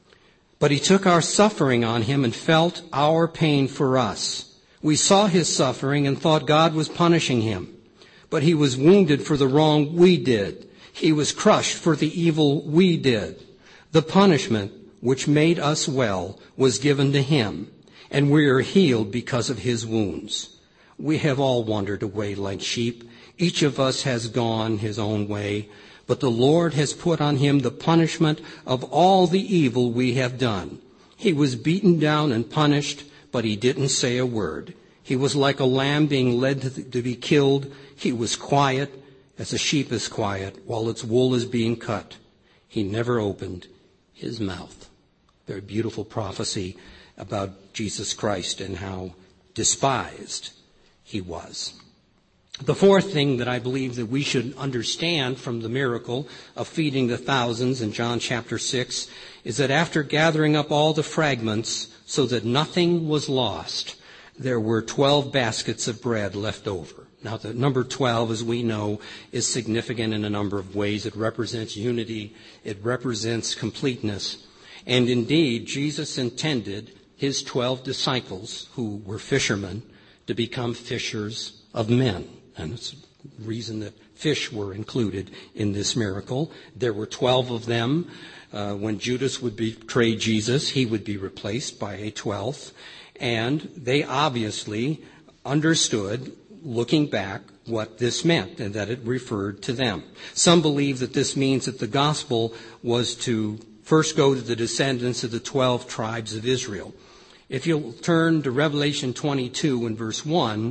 But he took our suffering on him and felt our pain for us. We saw his suffering and thought God was punishing him. But he was wounded for the wrong we did. He was crushed for the evil we did. The punishment which made us well was given to him, and we are healed because of his wounds. We have all wandered away like sheep. Each of us has gone his own way, but the Lord has put on him the punishment of all the evil we have done. He was beaten down and punished, but he didn't say a word. He was like a lamb being led to be killed. He was quiet as a sheep is quiet while its wool is being cut. He never opened his mouth. Very beautiful prophecy about Jesus Christ and how despised he was. The fourth thing that I believe that we should understand from the miracle of feeding the thousands in John chapter 6 is that after gathering up all the fragments so that nothing was lost, there were 12 baskets of bread left over. Now, the number 12, as we know, is significant in a number of ways. It represents unity. It represents completeness. And indeed, Jesus intended his 12 disciples, who were fishermen, to become fishers of men. And it's the reason that fish were included in this miracle. There were 12 of them. When Judas would betray Jesus, he would be replaced by a 12th. And they obviously understood, looking back, what this meant and that it referred to them. Some believe that this means that the gospel was to first go to the descendants of the 12 tribes of Israel. If you'll turn to Revelation 22 and verse 1,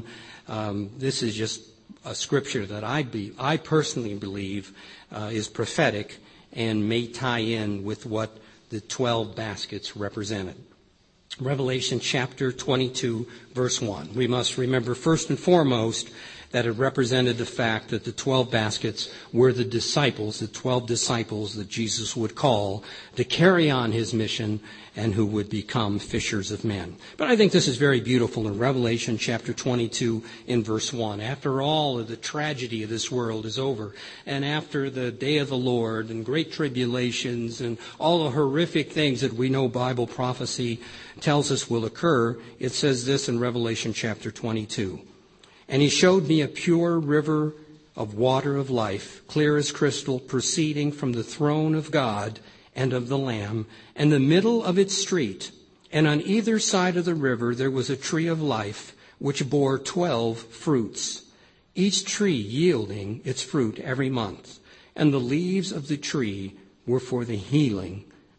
this is just a scripture that I personally believe is prophetic and may tie in with what the 12 baskets represented. Revelation chapter 22, verse 1. We must remember first and foremost that it represented the fact that the 12 baskets were the disciples, the 12 disciples that Jesus would call to carry on his mission and who would become fishers of men. But I think this is very beautiful in Revelation chapter 22 in verse 1. After all of the tragedy of this world is over, and after the day of the Lord and great tribulations and all the horrific things that we know Bible prophecy tells us will occur, it says this in Revelation chapter 22. And he showed me a pure river of water of life, clear as crystal, proceeding from the throne of God and of the Lamb, and the middle of its street. And on either side of the river there was a tree of life, which bore 12 fruits, each tree yielding its fruit every month. And the leaves of the tree were for the healing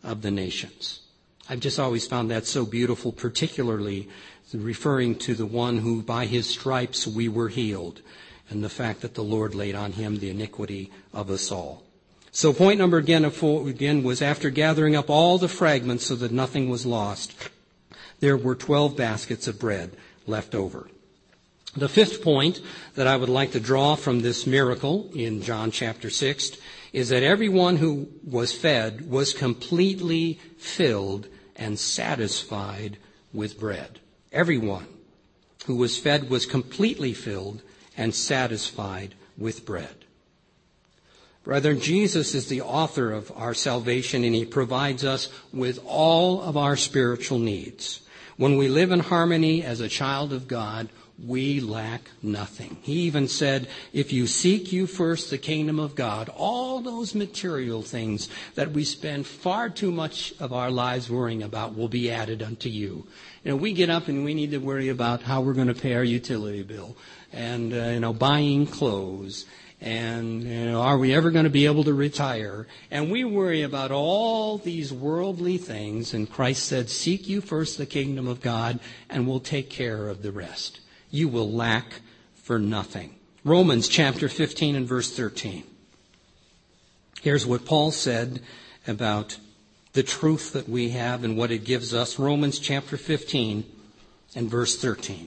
of the nations. I've just always found that so beautiful, particularly referring to the one who by his stripes we were healed, and the fact that the Lord laid on him the iniquity of us all. So point number again was, after gathering up all the fragments so that nothing was lost, there were 12 baskets of bread left over. The fifth point that I would like to draw from this miracle in John chapter 6 is that everyone who was fed was completely filled and satisfied with bread. Everyone who was fed was completely filled and satisfied with bread. Brethren, Jesus is the author of our salvation, and he provides us with all of our spiritual needs. When we live in harmony as a child of God, we lack nothing. He even said, if you seek you first the kingdom of God, all those material things that we spend far too much of our lives worrying about will be added unto you. We get up and we need to worry about how we're going to pay our utility bill and, buying clothes. And, are we ever going to be able to retire? And we worry about all these worldly things. And Christ said, seek you first the kingdom of God, and we'll take care of the rest. You will lack for nothing. Romans chapter 15 and verse 13. Here's what Paul said about the truth that we have and what it gives us. Romans chapter 15 and verse 13.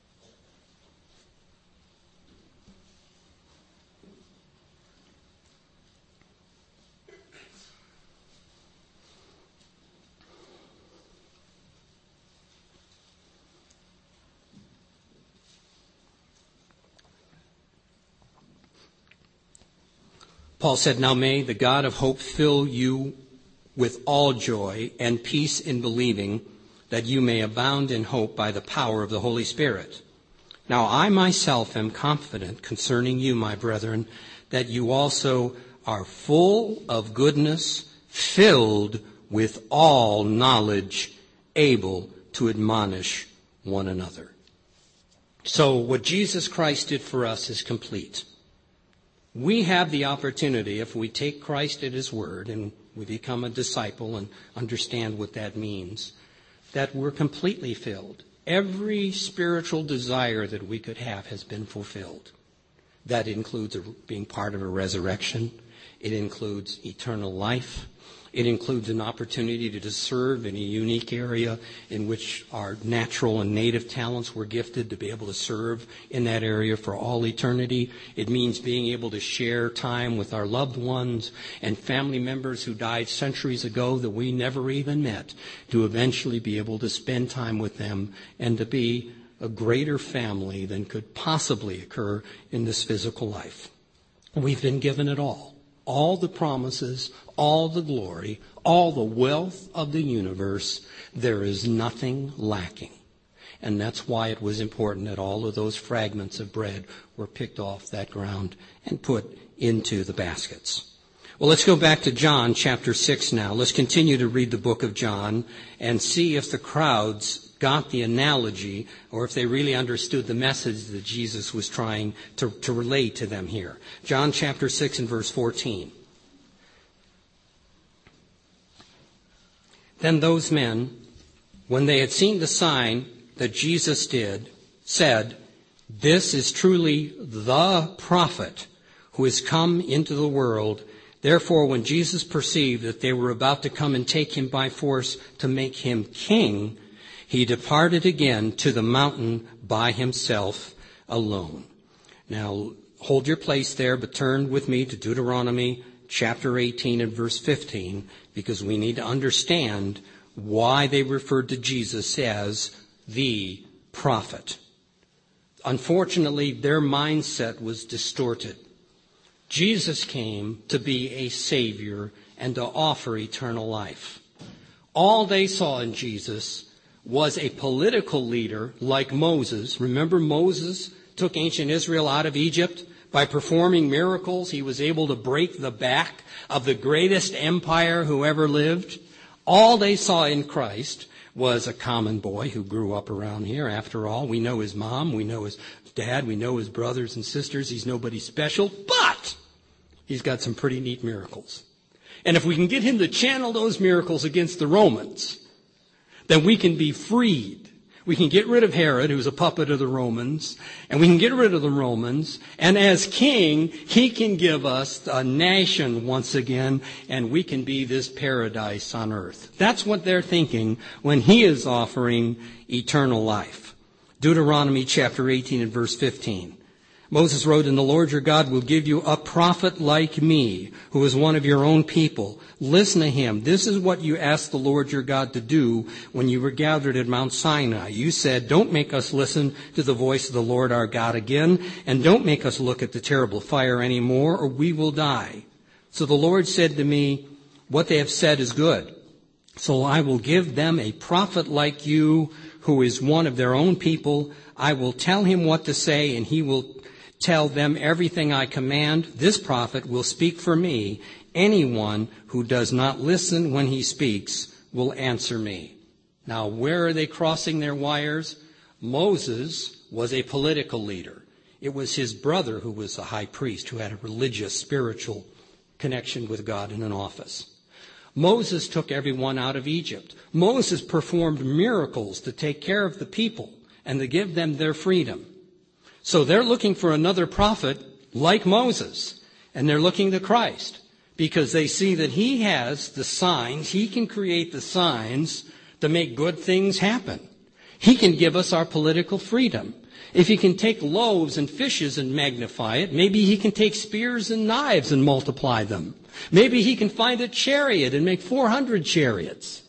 Paul said, now may the God of hope fill you with all joy and peace in believing, that you may abound in hope by the power of the Holy Spirit. Now I myself am confident concerning you, my brethren, that you also are full of goodness, filled with all knowledge, able to admonish one another. So what Jesus Christ did for us is complete. We have the opportunity, if we take Christ at his word and we become a disciple and understand what that means, that we're completely filled. Every spiritual desire that we could have has been fulfilled. That includes being part of a resurrection. It includes eternal life. It includes an opportunity to serve in a unique area in which our natural and native talents were gifted to be able to serve in that area for all eternity. It means being able to share time with our loved ones and family members who died centuries ago that we never even met, to eventually be able to spend time with them and to be a greater family than could possibly occur in this physical life. We've been given it all. All the promises, all the glory, all the wealth of the universe. There is nothing lacking. And that's why it was important that all of those fragments of bread were picked off that ground and put into the baskets. Well, let's go back to John chapter 6 now. Let's continue to read the book of John and see if the crowds got the analogy or if they really understood the message that Jesus was trying to relay to them here. John chapter 6 and verse 14. Then those men, when they had seen the sign that Jesus did, said, this is truly the prophet who has come into the world. Therefore, when Jesus perceived that they were about to come and take him by force to make him king, he departed again to the mountain by himself alone. Now, hold your place there, but turn with me to Deuteronomy chapter 18 and verse 15, because we need to understand why they referred to Jesus as the prophet. Unfortunately, their mindset was distorted. Jesus came to be a Savior and to offer eternal life. All they saw in Jesus was a political leader like Moses. Remember, Moses took ancient Israel out of Egypt. By performing miracles, he was able to break the back of the greatest empire who ever lived. All they saw in Christ was a common boy who grew up around here. After all, we know his mom, we know his dad, we know his brothers and sisters. He's nobody special, but he's got some pretty neat miracles. And if we can get him to channel those miracles against the Romans, then we can be freed. We can get rid of Herod, who's a puppet of the Romans, and we can get rid of the Romans. And as king, he can give us a nation once again, and we can be this paradise on earth. That's what they're thinking when he is offering eternal life. Deuteronomy chapter 18 and verse 15. Moses wrote, "And the Lord your God will give you a prophet like me, who is one of your own people. Listen to him. This is what you asked the Lord your God to do when you were gathered at Mount Sinai. You said, 'Don't make us listen to the voice of the Lord our God again, and don't make us look at the terrible fire anymore, or we will die.' So the Lord said to me, 'What they have said is good. So I will give them a prophet like you, who is one of their own people. I will tell him what to say, and he will tell them everything I command. This prophet will speak for me. Anyone who does not listen when he speaks will answer me.'" Now, where are they crossing their wires? Moses was a political leader. It was his brother who was a high priest, who had a religious, spiritual connection with God in an office. Moses took everyone out of Egypt. Moses performed miracles to take care of the people and to give them their freedom. So they're looking for another prophet like Moses, and they're looking to Christ because they see that he has the signs. He can create the signs to make good things happen. He can give us our political freedom. If he can take loaves and fishes and magnify it, maybe he can take spears and knives and multiply them. Maybe he can find a chariot and make 400 chariots.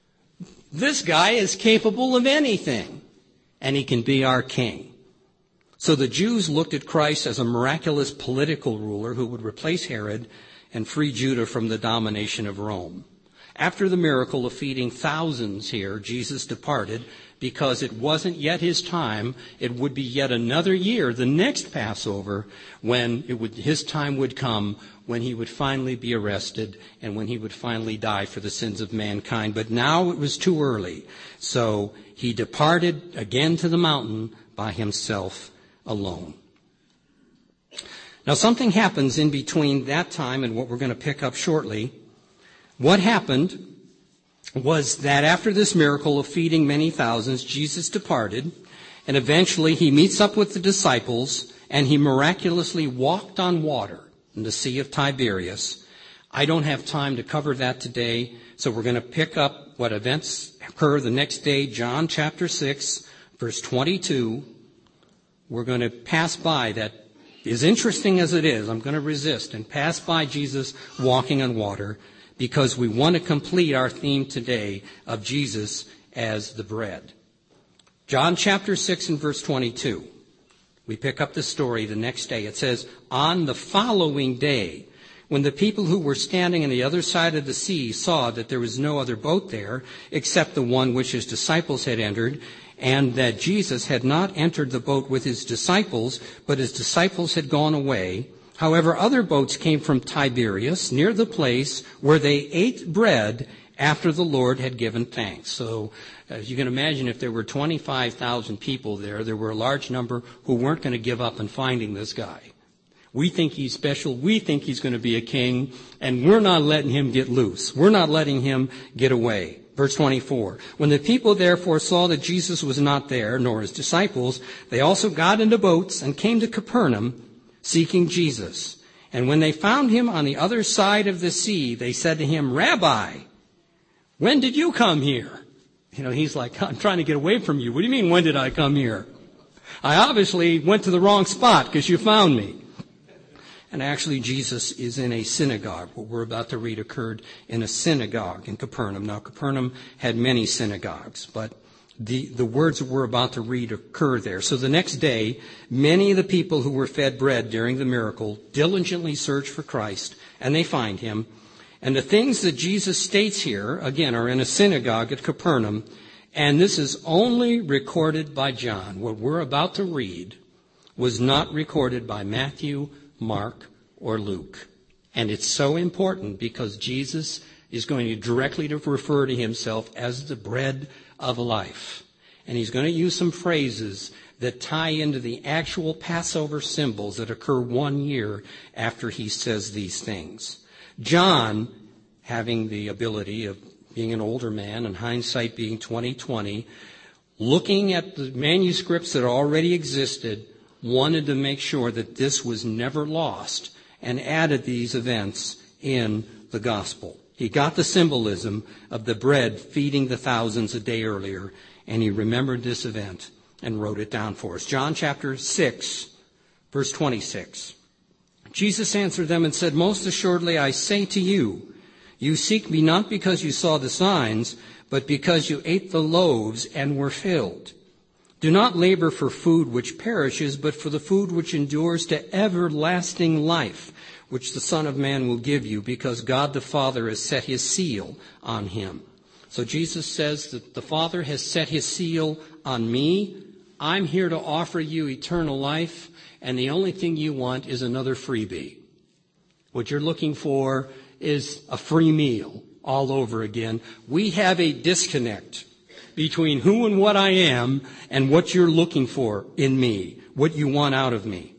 This guy is capable of anything, and he can be our king. So the Jews looked at Christ as a miraculous political ruler who would replace Herod and free Judah from the domination of Rome. After the miracle of feeding thousands here, Jesus departed because it wasn't yet his time. It would be yet another year, the next Passover, when his time would come, when he would finally be arrested and when he would finally die for the sins of mankind. But now it was too early. So he departed again to the mountain by himself alone. Now something happens in between that time and what we're going to pick up shortly. What happened was that after this miracle of feeding many thousands, Jesus departed, and eventually he meets up with the disciples, and he miraculously walked on water in the Sea of Tiberias. I don't have time to cover that today, so we're going to pick up what events occur the next day, John chapter 6, verse 22. We're going to pass by that. As interesting as it is, I'm going to resist and pass by Jesus walking on water because we want to complete our theme today of Jesus as the bread. John chapter 6 and verse 22. We pick up the story the next day. It says, "On the following day, when the people who were standing on the other side of the sea saw that there was no other boat there except the one which his disciples had entered, and that Jesus had not entered the boat with his disciples, but his disciples had gone away. However, other boats came from Tiberias, near the place where they ate bread after the Lord had given thanks." So, as you can imagine, if there were 25,000 people there were a large number who weren't going to give up on finding this guy. We think he's special. We think he's going to be a king, and we're not letting him get loose. We're not letting him get away. Verse 24, "When the people therefore saw that Jesus was not there, nor his disciples, they also got into boats and came to Capernaum, seeking Jesus. And when they found him on the other side of the sea, they said to him, 'Rabbi, when did you come here?'" He's like, "I'm trying to get away from you. What do you mean, when did I come here? I obviously went to the wrong spot because you found me." And actually, Jesus is in a synagogue. What we're about to read occurred in a synagogue in Capernaum. Now, Capernaum had many synagogues, but the words that we're about to read occur there. So the next day, many of the people who were fed bread during the miracle diligently search for Christ, and they find him. And the things that Jesus states here, again, are in a synagogue at Capernaum, and this is only recorded by John. What we're about to read was not recorded by Matthew, Mark, or Luke. And it's so important because Jesus is going to directly refer to himself as the bread of life. And he's going to use some phrases that tie into the actual Passover symbols that occur 1 year after he says these things. John having the ability of being an older man and hindsight being 20/20, looking at the manuscripts that already existed, wanted to make sure that this was never lost and added these events in the gospel. He got the symbolism of the bread feeding the thousands a day earlier, and he remembered this event and wrote it down for us. John chapter 6, verse 26. Jesus answered them and said, "Most assuredly I say to you, you seek me not because you saw the signs, but because you ate the loaves and were filled. Do not labor for food which perishes, but for the food which endures to everlasting life, which the Son of Man will give you, because God the Father has set his seal on him." So Jesus says that the Father has set his seal on me. I'm here to offer you eternal life, and the only thing you want is another freebie. What you're looking for is a free meal all over again. We have a disconnect between who and what I am and what you're looking for in me, what you want out of me.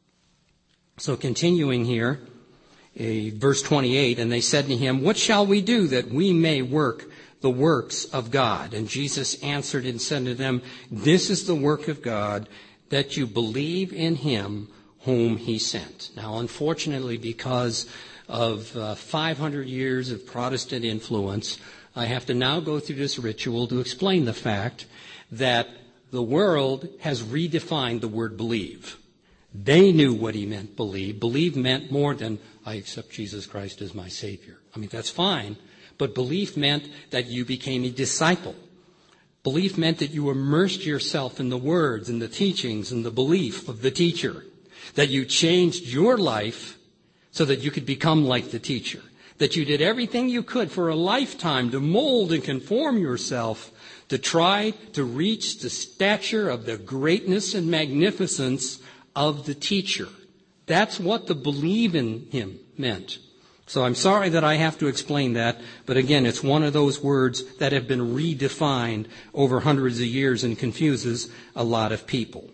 So continuing here, verse 28, and they said to him, "What shall we do that we may work the works of God?" And Jesus answered and said to them, "This is the work of God, that you believe in him whom he sent." Now, unfortunately, because of 500 years of Protestant influence, I have to now go through this ritual to explain the fact that the world has redefined the word believe. They knew what he meant, believe. Believe meant more than, I accept Jesus Christ as my Savior. I mean, that's fine. But belief meant that you became a disciple. Belief meant that you immersed yourself in the words and the teachings and the belief of the teacher. That you changed your life so that you could become like the teacher. That you did everything you could for a lifetime to mold and conform yourself to try to reach the stature of the greatness and magnificence of the teacher. That's what the believe in him meant. So I'm sorry that I have to explain that, but again, it's one of those words that have been redefined over hundreds of years and confuses a lot of people.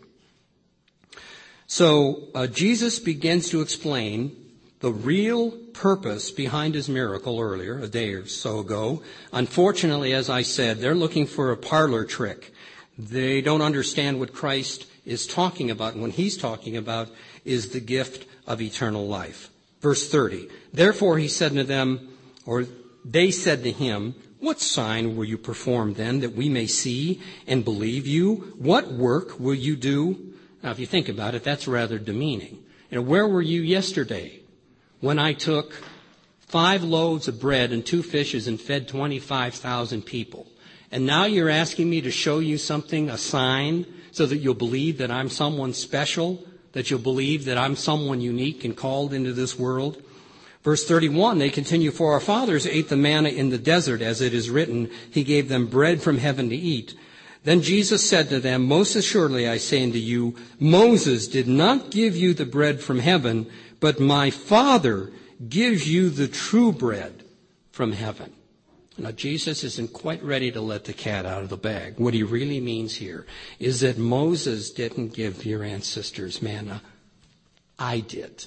So Jesus begins to explain the real purpose behind his miracle earlier, a day or so ago. Unfortunately, as I said, they're looking for a parlor trick. They don't understand what Christ is talking about. And what he's talking about is the gift of eternal life. Verse 30, "Therefore he said to them," or they said to him, "What sign will you perform then, that we may see and believe you? What work will you do?" Now, if you think about it, that's rather demeaning. Where were you yesterday when I took 5 loaves of bread and 2 fishes and fed 25,000 people? And now you're asking me to show you something, a sign, so that you'll believe that I'm someone special, that you'll believe that I'm someone unique and called into this world. Verse 31, they continue, "For our fathers ate the manna in the desert, as it is written, he gave them bread from heaven to eat." Then Jesus said to them, "Most assuredly I say unto you, Moses did not give you the bread from heaven, but my Father gives you the true bread from heaven." Now, Jesus isn't quite ready to let the cat out of the bag. What he really means here is that Moses didn't give your ancestors manna. I did.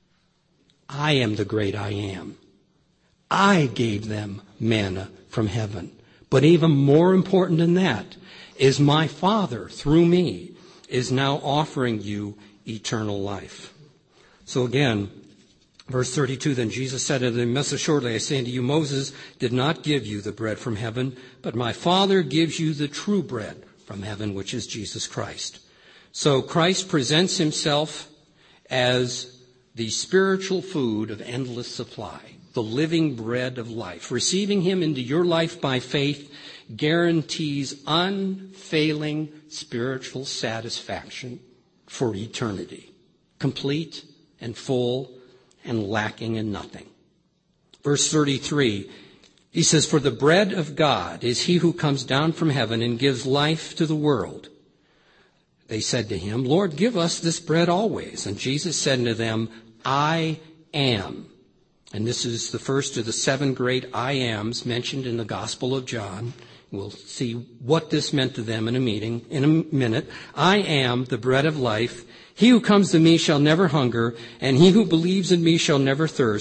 I am the great I am. I gave them manna from heaven. But even more important than that is my Father, through me, is now offering you eternal life. So again, verse 32, "Then Jesus said to them, Most assuredly I say unto you, Moses did not give you the bread from heaven, but my Father gives you the true bread from heaven, which is Jesus Christ." So Christ presents himself as the spiritual food of endless supply, the living bread of life. Receiving him into your life by faith guarantees unfailing spiritual satisfaction for eternity, complete and full and lacking in nothing. Verse 33, he says, "For the bread of God is he who comes down from heaven and gives life to the world." They said to him, "Lord, give us this bread always." And Jesus said unto them, "I am." And this is the first of the 7 great I ams mentioned in the Gospel of John. We'll see what this meant to them in a minute. "I am the bread of life. He who comes to me shall never hunger, and he who believes in me shall never thirst.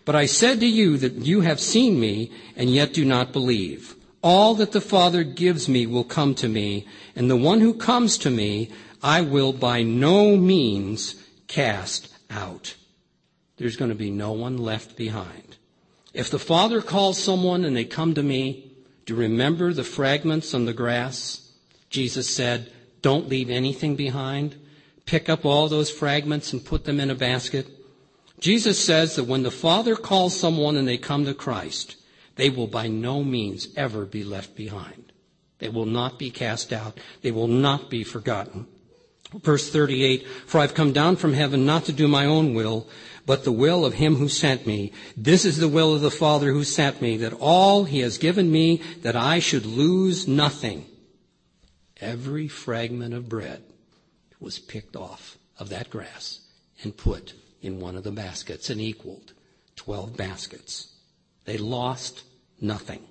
But I said to you that you have seen me, and yet do not believe. All that the Father gives me will come to me, and the one who comes to me I will by no means cast out. There's going to be no one left behind. If the Father calls someone and they come to me, do you remember the fragments on the grass? Jesus said, don't leave anything behind. Pick up all those fragments and put them in a basket. Jesus says that when the Father calls someone and they come to Christ, they will by no means ever be left behind. They will not be cast out. They will not be forgotten. Verse 38, for I've come down from heaven not to do my own will, but the will of him who sent me. This is the will of the Father who sent me, that all he has given me, that I should lose nothing. Every fragment of bread was picked off of that grass and put in one of the baskets and equaled 12 baskets. They lost nothing.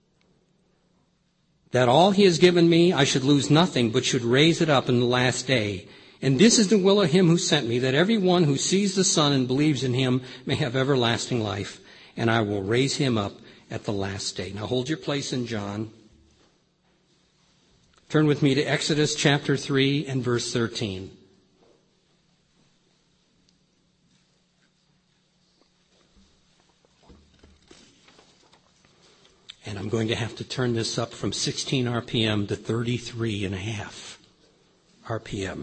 That all he has given me, I should lose nothing, but should raise it up in the last day. And this is the will of him who sent me, that everyone who sees the Son and believes in him may have everlasting life, and I will raise him up at the last day. Now hold your place in John. Turn with me to Exodus chapter 3 and verse 13. And I'm going to have to turn this up from 16 RPM to 33.5 RPM.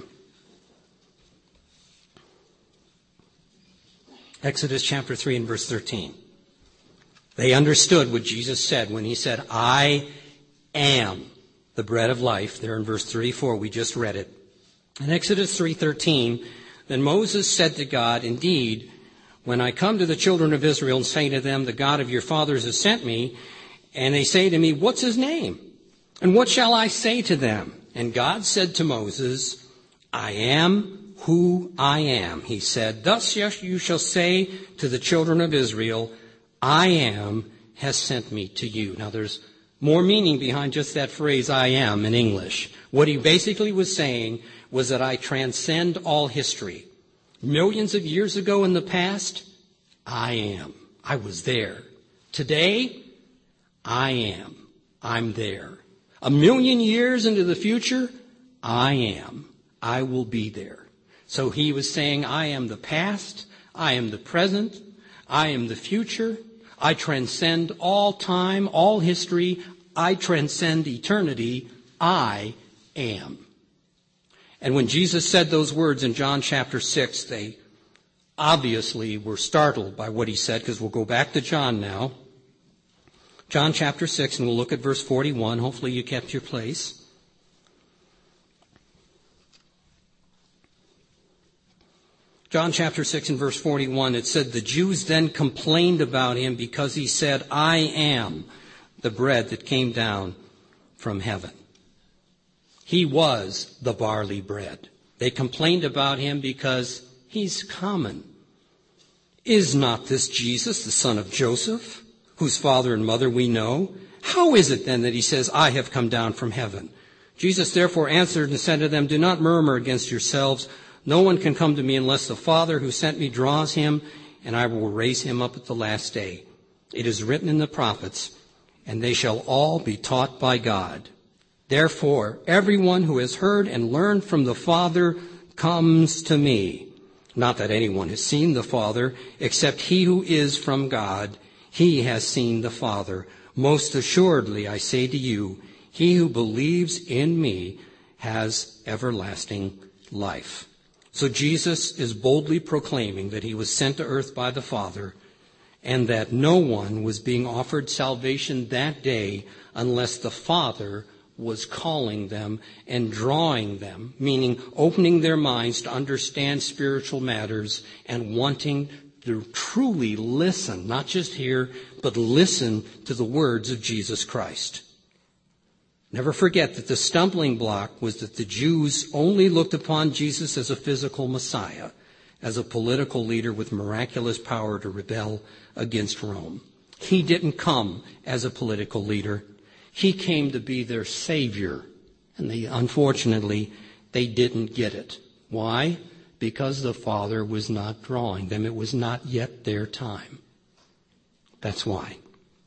Exodus chapter 3 and verse 13. They understood what Jesus said when he said, I am the bread of life. There in verse 34, we just read it. In Exodus 3:13, then Moses said to God, indeed, when I come to the children of Israel and say to them, the God of your fathers has sent me, and they say to me, what's his name? And what shall I say to them? And God said to Moses, I am who I am. He said, thus you shall say to the children of Israel, I am has sent me to you. Now there's more meaning behind just that phrase, I am, in English. What he basically was saying was that I transcend all history. Millions of years ago in the past, I am. I was there. Today, I am. I'm there. 1,000,000 years into the future, I am. I will be there. So he was saying, I am the past, I am the present, I am the future, I transcend all time, all history, I transcend eternity, I am. And when Jesus said those words in John chapter 6, they obviously were startled by what he said, because we'll go back to John now. John chapter 6, and we'll look at verse 41. Hopefully you kept your place. John chapter 6 and verse 41, it said, the Jews then complained about him because he said, I am the bread that came down from heaven. He was the barley bread. They complained about him because he's common. Is not this Jesus, the son of Joseph, whose father and mother we know? How is it then that he says, I have come down from heaven? Jesus therefore answered and said to them, do not murmur against yourselves. No one can come to me unless the Father who sent me draws him, and I will raise him up at the last day. It is written in the prophets, and they shall all be taught by God. Therefore, everyone who has heard and learned from the Father comes to me. Not that anyone has seen the Father, except he who is from God. He has seen the Father. Most assuredly, I say to you, he who believes in me has everlasting life. So Jesus is boldly proclaiming that he was sent to earth by the Father, and that no one was being offered salvation that day unless the Father was calling them and drawing them, meaning opening their minds to understand spiritual matters and wanting to truly listen, not just hear, but listen to the words of Jesus Christ. Never forget that the stumbling block was that the Jews only looked upon Jesus as a physical Messiah, as a political leader with miraculous power to rebel against Rome. He didn't come as a political leader. He came to be their Savior. And unfortunately, they didn't get it. Why? Because the Father was not drawing them. It was not yet their time. That's why.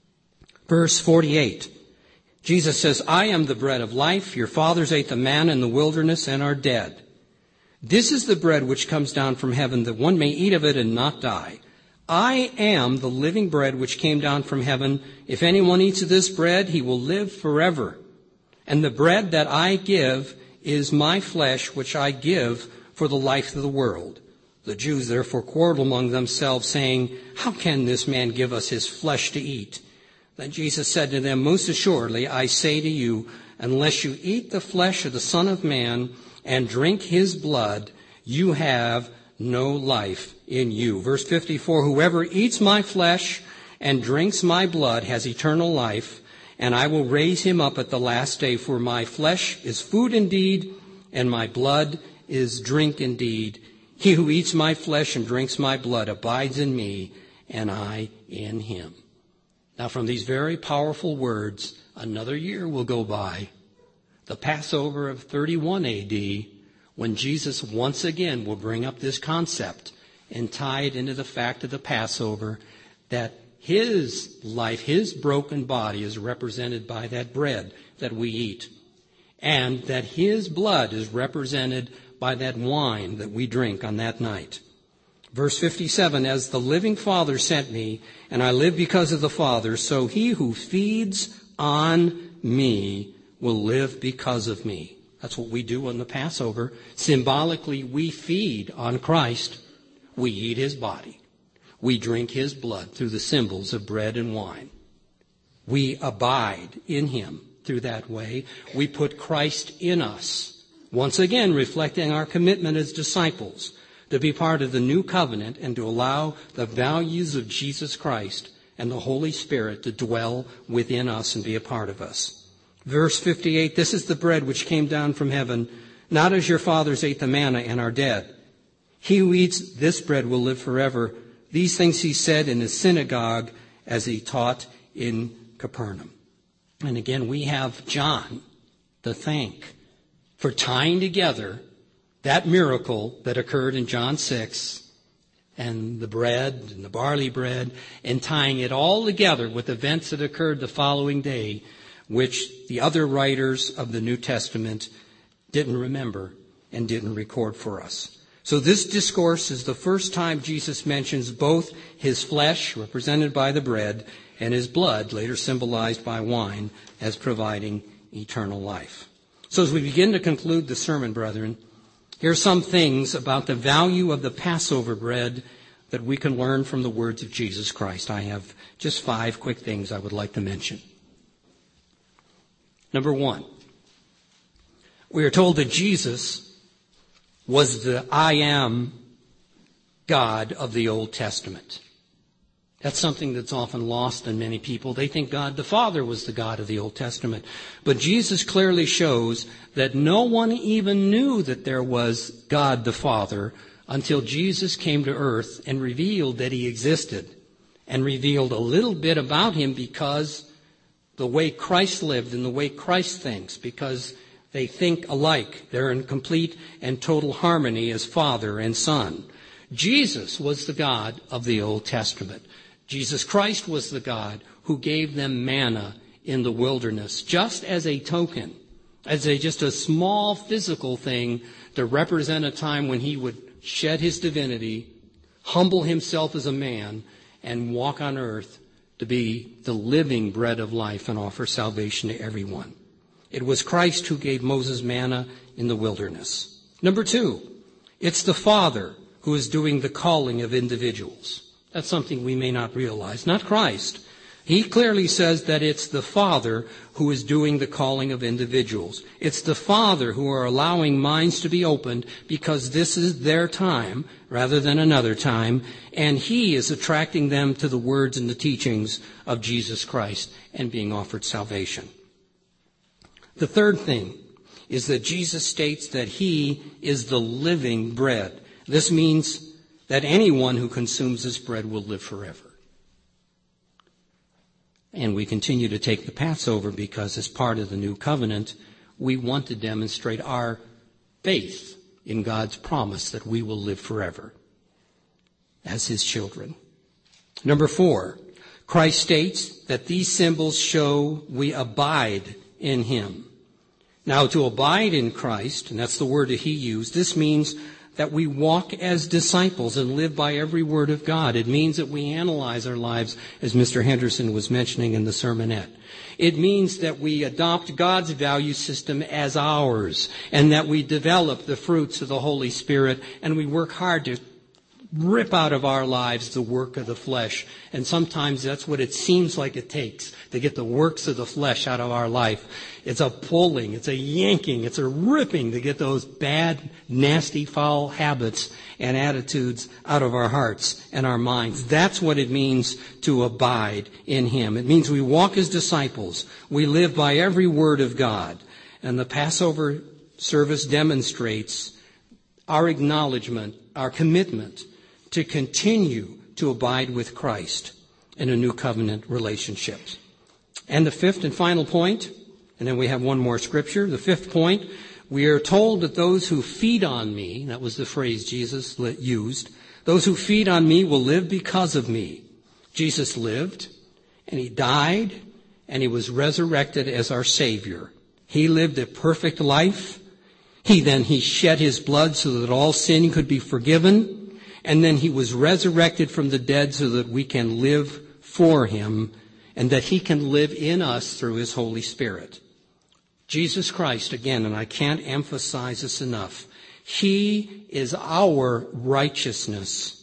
Verse 48. Jesus says, I am the bread of life. Your fathers ate the manna in the wilderness and are dead. This is the bread which comes down from heaven, that one may eat of it and not die. I am the living bread which came down from heaven. If anyone eats of this bread, he will live forever. And the bread that I give is my flesh, which I give for the life of the world. The Jews therefore quarreled among themselves, saying, How can this man give us his flesh to eat? Then Jesus said to them, Most assuredly, I say to you, unless you eat the flesh of the Son of Man and drink his blood, you have no life in you. Verse 54, Whoever eats my flesh and drinks my blood has eternal life, and I will raise him up at the last day. For my flesh is food indeed, and my blood is drink indeed. He who eats my flesh and drinks my blood abides in me, and I in him. Now, from these very powerful words, another year will go by. The Passover of 31 AD, when Jesus once again will bring up this concept and tie it into the fact of the Passover, that his life, his broken body is represented by that bread that we eat, and that his blood is represented by that wine that we drink on that night. Verse 57, As the living Father sent me, and I live because of the Father, so he who feeds on me will live because of me. That's what we do on the Passover. Symbolically, we feed on Christ. We eat his body. We drink his blood through the symbols of bread and wine. We abide in him through that way. We put Christ in us, once again reflecting our commitment as disciples to be part of the new covenant and to allow the values of Jesus Christ and the Holy Spirit to dwell within us and be a part of us. Verse 58, This is the bread which came down from heaven, not as your fathers ate the manna and are dead. He who eats this bread will live forever. These things he said in his synagogue as he taught in Capernaum. And again, we have John to thank for tying together that miracle that occurred in John 6 and the bread and the barley bread, and tying it all together with events that occurred the following day, which the other writers of the New Testament didn't remember and didn't record for us. So this discourse is the first time Jesus mentions both his flesh, represented by the bread, and his blood, later symbolized by wine, as providing eternal life. So as we begin to conclude the sermon, brethren, here are some things about the value of the Passover bread that we can learn from the words of Jesus Christ. I have just 5 quick things I would like to mention. Number 1, we are told that Jesus was the I am God of the Old Testament. That's something that's often lost in many people. They think God the Father was the God of the Old Testament. But Jesus clearly shows that no one even knew that there was God the Father until Jesus came to earth and revealed that he existed, and revealed a little bit about him because the way Christ lived and the way Christ thinks, because they think alike. They're in complete and total harmony as Father and Son. Jesus was the God of the Old Testament. Jesus Christ was the God who gave them manna in the wilderness, just as a token, just a small physical thing to represent a time when he would shed his divinity, humble himself as a man, and walk on earth to be the living bread of life and offer salvation to everyone. It was Christ who gave Moses manna in the wilderness. Number 2, it's the Father who is doing the calling of individuals. That's something we may not realize. Not Christ. He clearly says that it's the Father who is doing the calling of individuals. It's the Father who are allowing minds to be opened because this is their time rather than another time, and he is attracting them to the words and the teachings of Jesus Christ and being offered salvation. The third thing is that Jesus states that he is the living bread. This means that anyone who consumes this bread will live forever. And we continue to take the Passover because as part of the new covenant, we want to demonstrate our faith in God's promise that we will live forever as his children. Number 4, Christ states that these symbols show we abide in him. Now, to abide in Christ, and that's the word that he used, this means that we walk as disciples and live by every word of God. It means that we analyze our lives, as Mr. Henderson was mentioning in the sermonette. It means that we adopt God's value system as ours, and that we develop the fruits of the Holy Spirit, and we work hard to rip out of our lives the work of the flesh. And sometimes that's what it seems like it takes to get the works of the flesh out of our life. It's a pulling, it's a yanking, it's a ripping to get those bad, nasty, foul habits and attitudes out of our hearts and our minds. That's what it means to abide in him. It means we walk as disciples. We live by every word of God. And the Passover service demonstrates our acknowledgement, our commitment to continue to abide with Christ in a new covenant relationship. And the fifth and final point, and then we have one more scripture. The fifth point, we are told that those who feed on me, that was the phrase Jesus used, those who feed on me will live because of me. Jesus lived, and he died, and he was resurrected as our Savior. He lived a perfect life. He shed his blood so that all sin could be forgiven. And then he was resurrected from the dead so that we can live for him and that he can live in us through his Holy Spirit. Jesus Christ, again, and I can't emphasize this enough, he is our righteousness.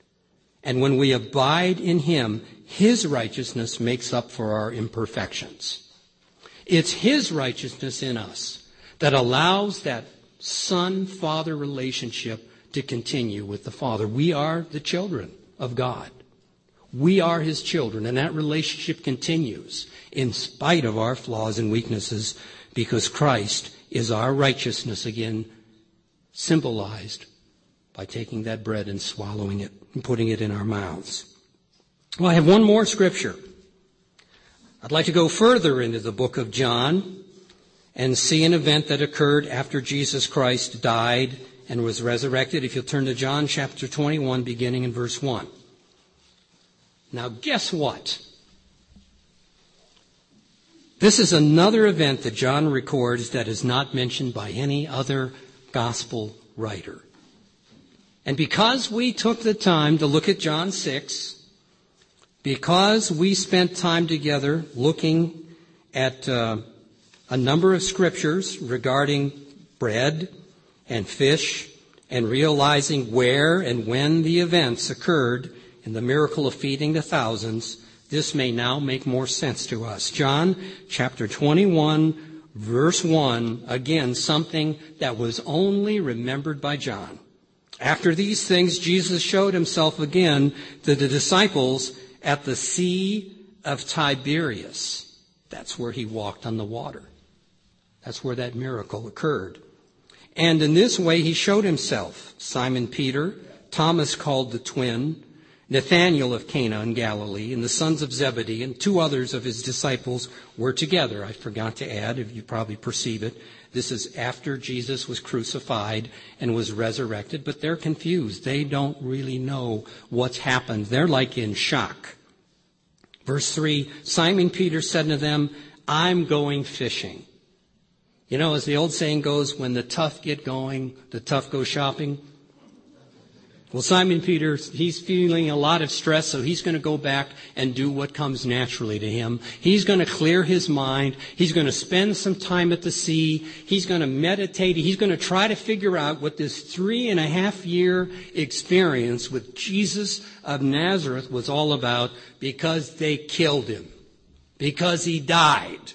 And when we abide in him, his righteousness makes up for our imperfections. It's his righteousness in us that allows that son-father relationship to continue with the Father. We are the children of God. We are his children, and that relationship continues in spite of our flaws and weaknesses because Christ is our righteousness, again, symbolized by taking that bread and swallowing it and putting it in our mouths. Well, I have one more scripture. I'd like to go further into the book of John and see an event that occurred after Jesus Christ died and was resurrected. If you'll turn to John chapter 21, beginning in verse 1. Now, guess what? This is another event that John records that is not mentioned by any other gospel writer. And because we took the time to look at John 6, because we spent time together looking at a number of scriptures regarding bread and fish, and realizing where and when the events occurred in the miracle of feeding the thousands, this may now make more sense to us. John chapter 21, verse 1, again, something that was only remembered by John. After these things, Jesus showed himself again to the disciples at the Sea of Tiberias. That's where he walked on the water. That's where that miracle occurred. And in this way he showed himself. Simon Peter, Thomas called the twin, Nathanael of Cana in Galilee, and the sons of Zebedee, and two others of his disciples were together. I forgot to add, if you probably perceive it, this is after Jesus was crucified and was resurrected, but they're confused. They don't really know what's happened. They're like in shock. Verse 3, Simon Peter said to them, I'm going fishing. You know, as the old saying goes, when the tough get going, the tough go shopping. Well, Simon Peter, he's feeling a lot of stress, so he's going to go back and do what comes naturally to him. He's going to clear his mind. He's going to spend some time at the sea. He's going to meditate. He's going to try to figure out what this 3.5-year experience with Jesus of Nazareth was all about, because they killed him, because he died.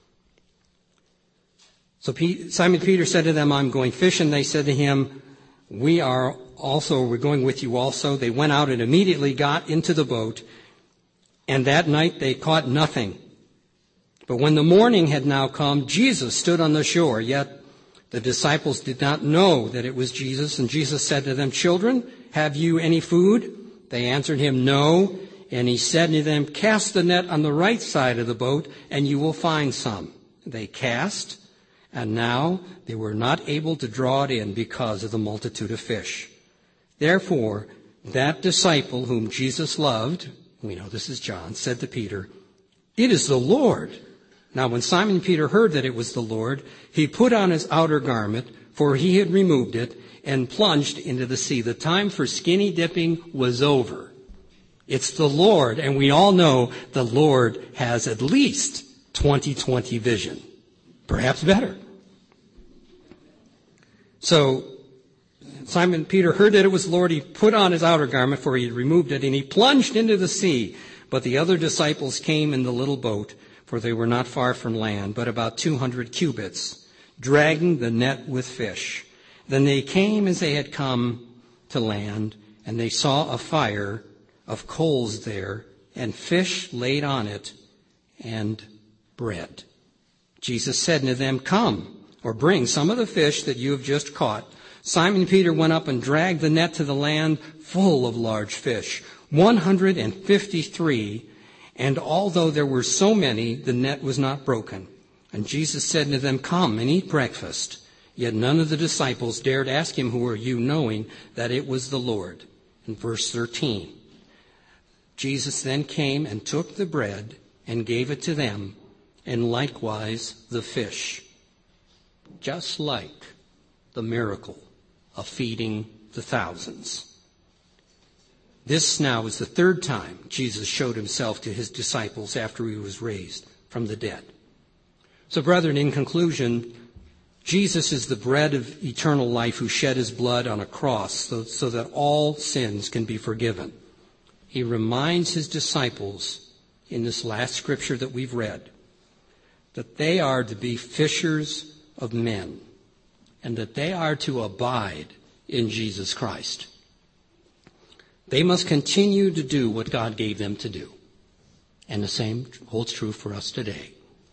So Simon Peter said to them, I'm going fishing. They said to him, we're going with you also. They went out and immediately got into the boat, and that night they caught nothing. But when the morning had now come, Jesus stood on the shore, yet the disciples did not know that it was Jesus. And Jesus said to them, children, have you any food? They answered him, no. And he said to them, cast the net on the right side of the boat, and you will find some. They cast, and now they were not able to draw it in because of the multitude of fish. Therefore, that disciple whom Jesus loved, we know this is John, said to Peter, "It is the Lord." Now when Simon Peter heard that it was the Lord, he put on his outer garment, for he had removed it, and plunged into the sea. The time for skinny dipping was over. It's the Lord, and we all know the Lord has at least 20/20 vision, perhaps better. So Simon Peter heard that it was the Lord. He put on his outer garment, for he had removed it, and he plunged into the sea. But the other disciples came in the little boat, for they were not far from land, but about 200 cubits, dragging the net with fish. Then they came as they had come to land, and they saw a fire of coals there, and fish laid on it, and bread. Jesus said to them, "Come, or bring some of the fish that you have just caught." Simon Peter went up and dragged the net to the land full of large fish, 153, and although there were so many, the net was not broken. And Jesus said to them, "Come and eat breakfast." Yet none of the disciples dared ask him, "Who are you?" knowing that it was the Lord. In verse 13, Jesus then came and took the bread and gave it to them, and likewise the fish. Just like the miracle of feeding the thousands. This now is the third time Jesus showed himself to his disciples after he was raised from the dead. So, brethren, in conclusion, Jesus is the bread of eternal life who shed his blood on a cross so that all sins can be forgiven. He reminds his disciples in this last scripture that we've read that they are to be fishers of men and that they are to abide in Jesus Christ. They must continue to do what God gave them to do. And the same holds true for us today.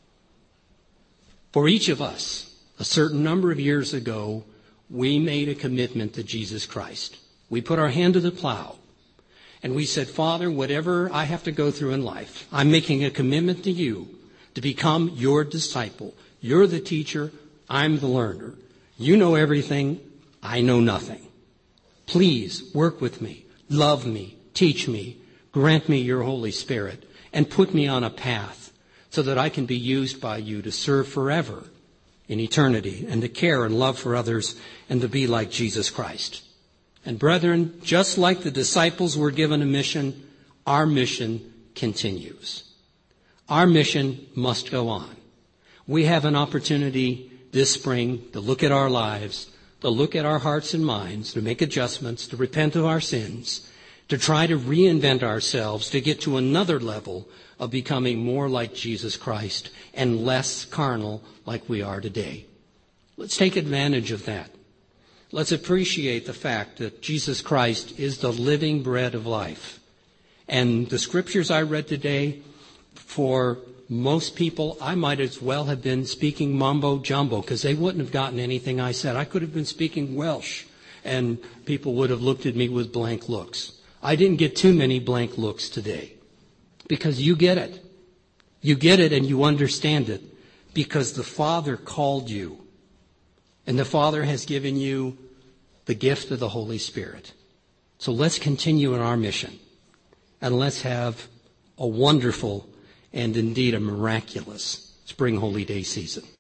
For each of us, a certain number of years ago, we made a commitment to Jesus Christ. We put our hand to the plow. And we said, "Father, whatever I have to go through in life, I'm making a commitment to you to become your disciple. You're the teacher. I'm the learner. You know everything. I know nothing. Please work with me. Love me. Teach me. Grant me your Holy Spirit. And put me on a path so that I can be used by you to serve forever in eternity and to care and love for others and to be like Jesus Christ." And brethren, just like the disciples were given a mission, our mission continues. Our mission must go on. We have an opportunity this spring to look at our lives, to look at our hearts and minds, to make adjustments, to repent of our sins, to try to reinvent ourselves, to get to another level of becoming more like Jesus Christ and less carnal like we are today. Let's take advantage of that. Let's appreciate the fact that Jesus Christ is the living bread of life. And the scriptures I read today, for most people, I might as well have been speaking mumbo jumbo because they wouldn't have gotten anything I said. I could have been speaking Welsh and people would have looked at me with blank looks. I didn't get too many blank looks today because you get it. You get it and you understand it because the Father called you. And the Father has given you the gift of the Holy Spirit. So let's continue in our mission. And let's have a wonderful and indeed a miraculous Spring Holy Day season.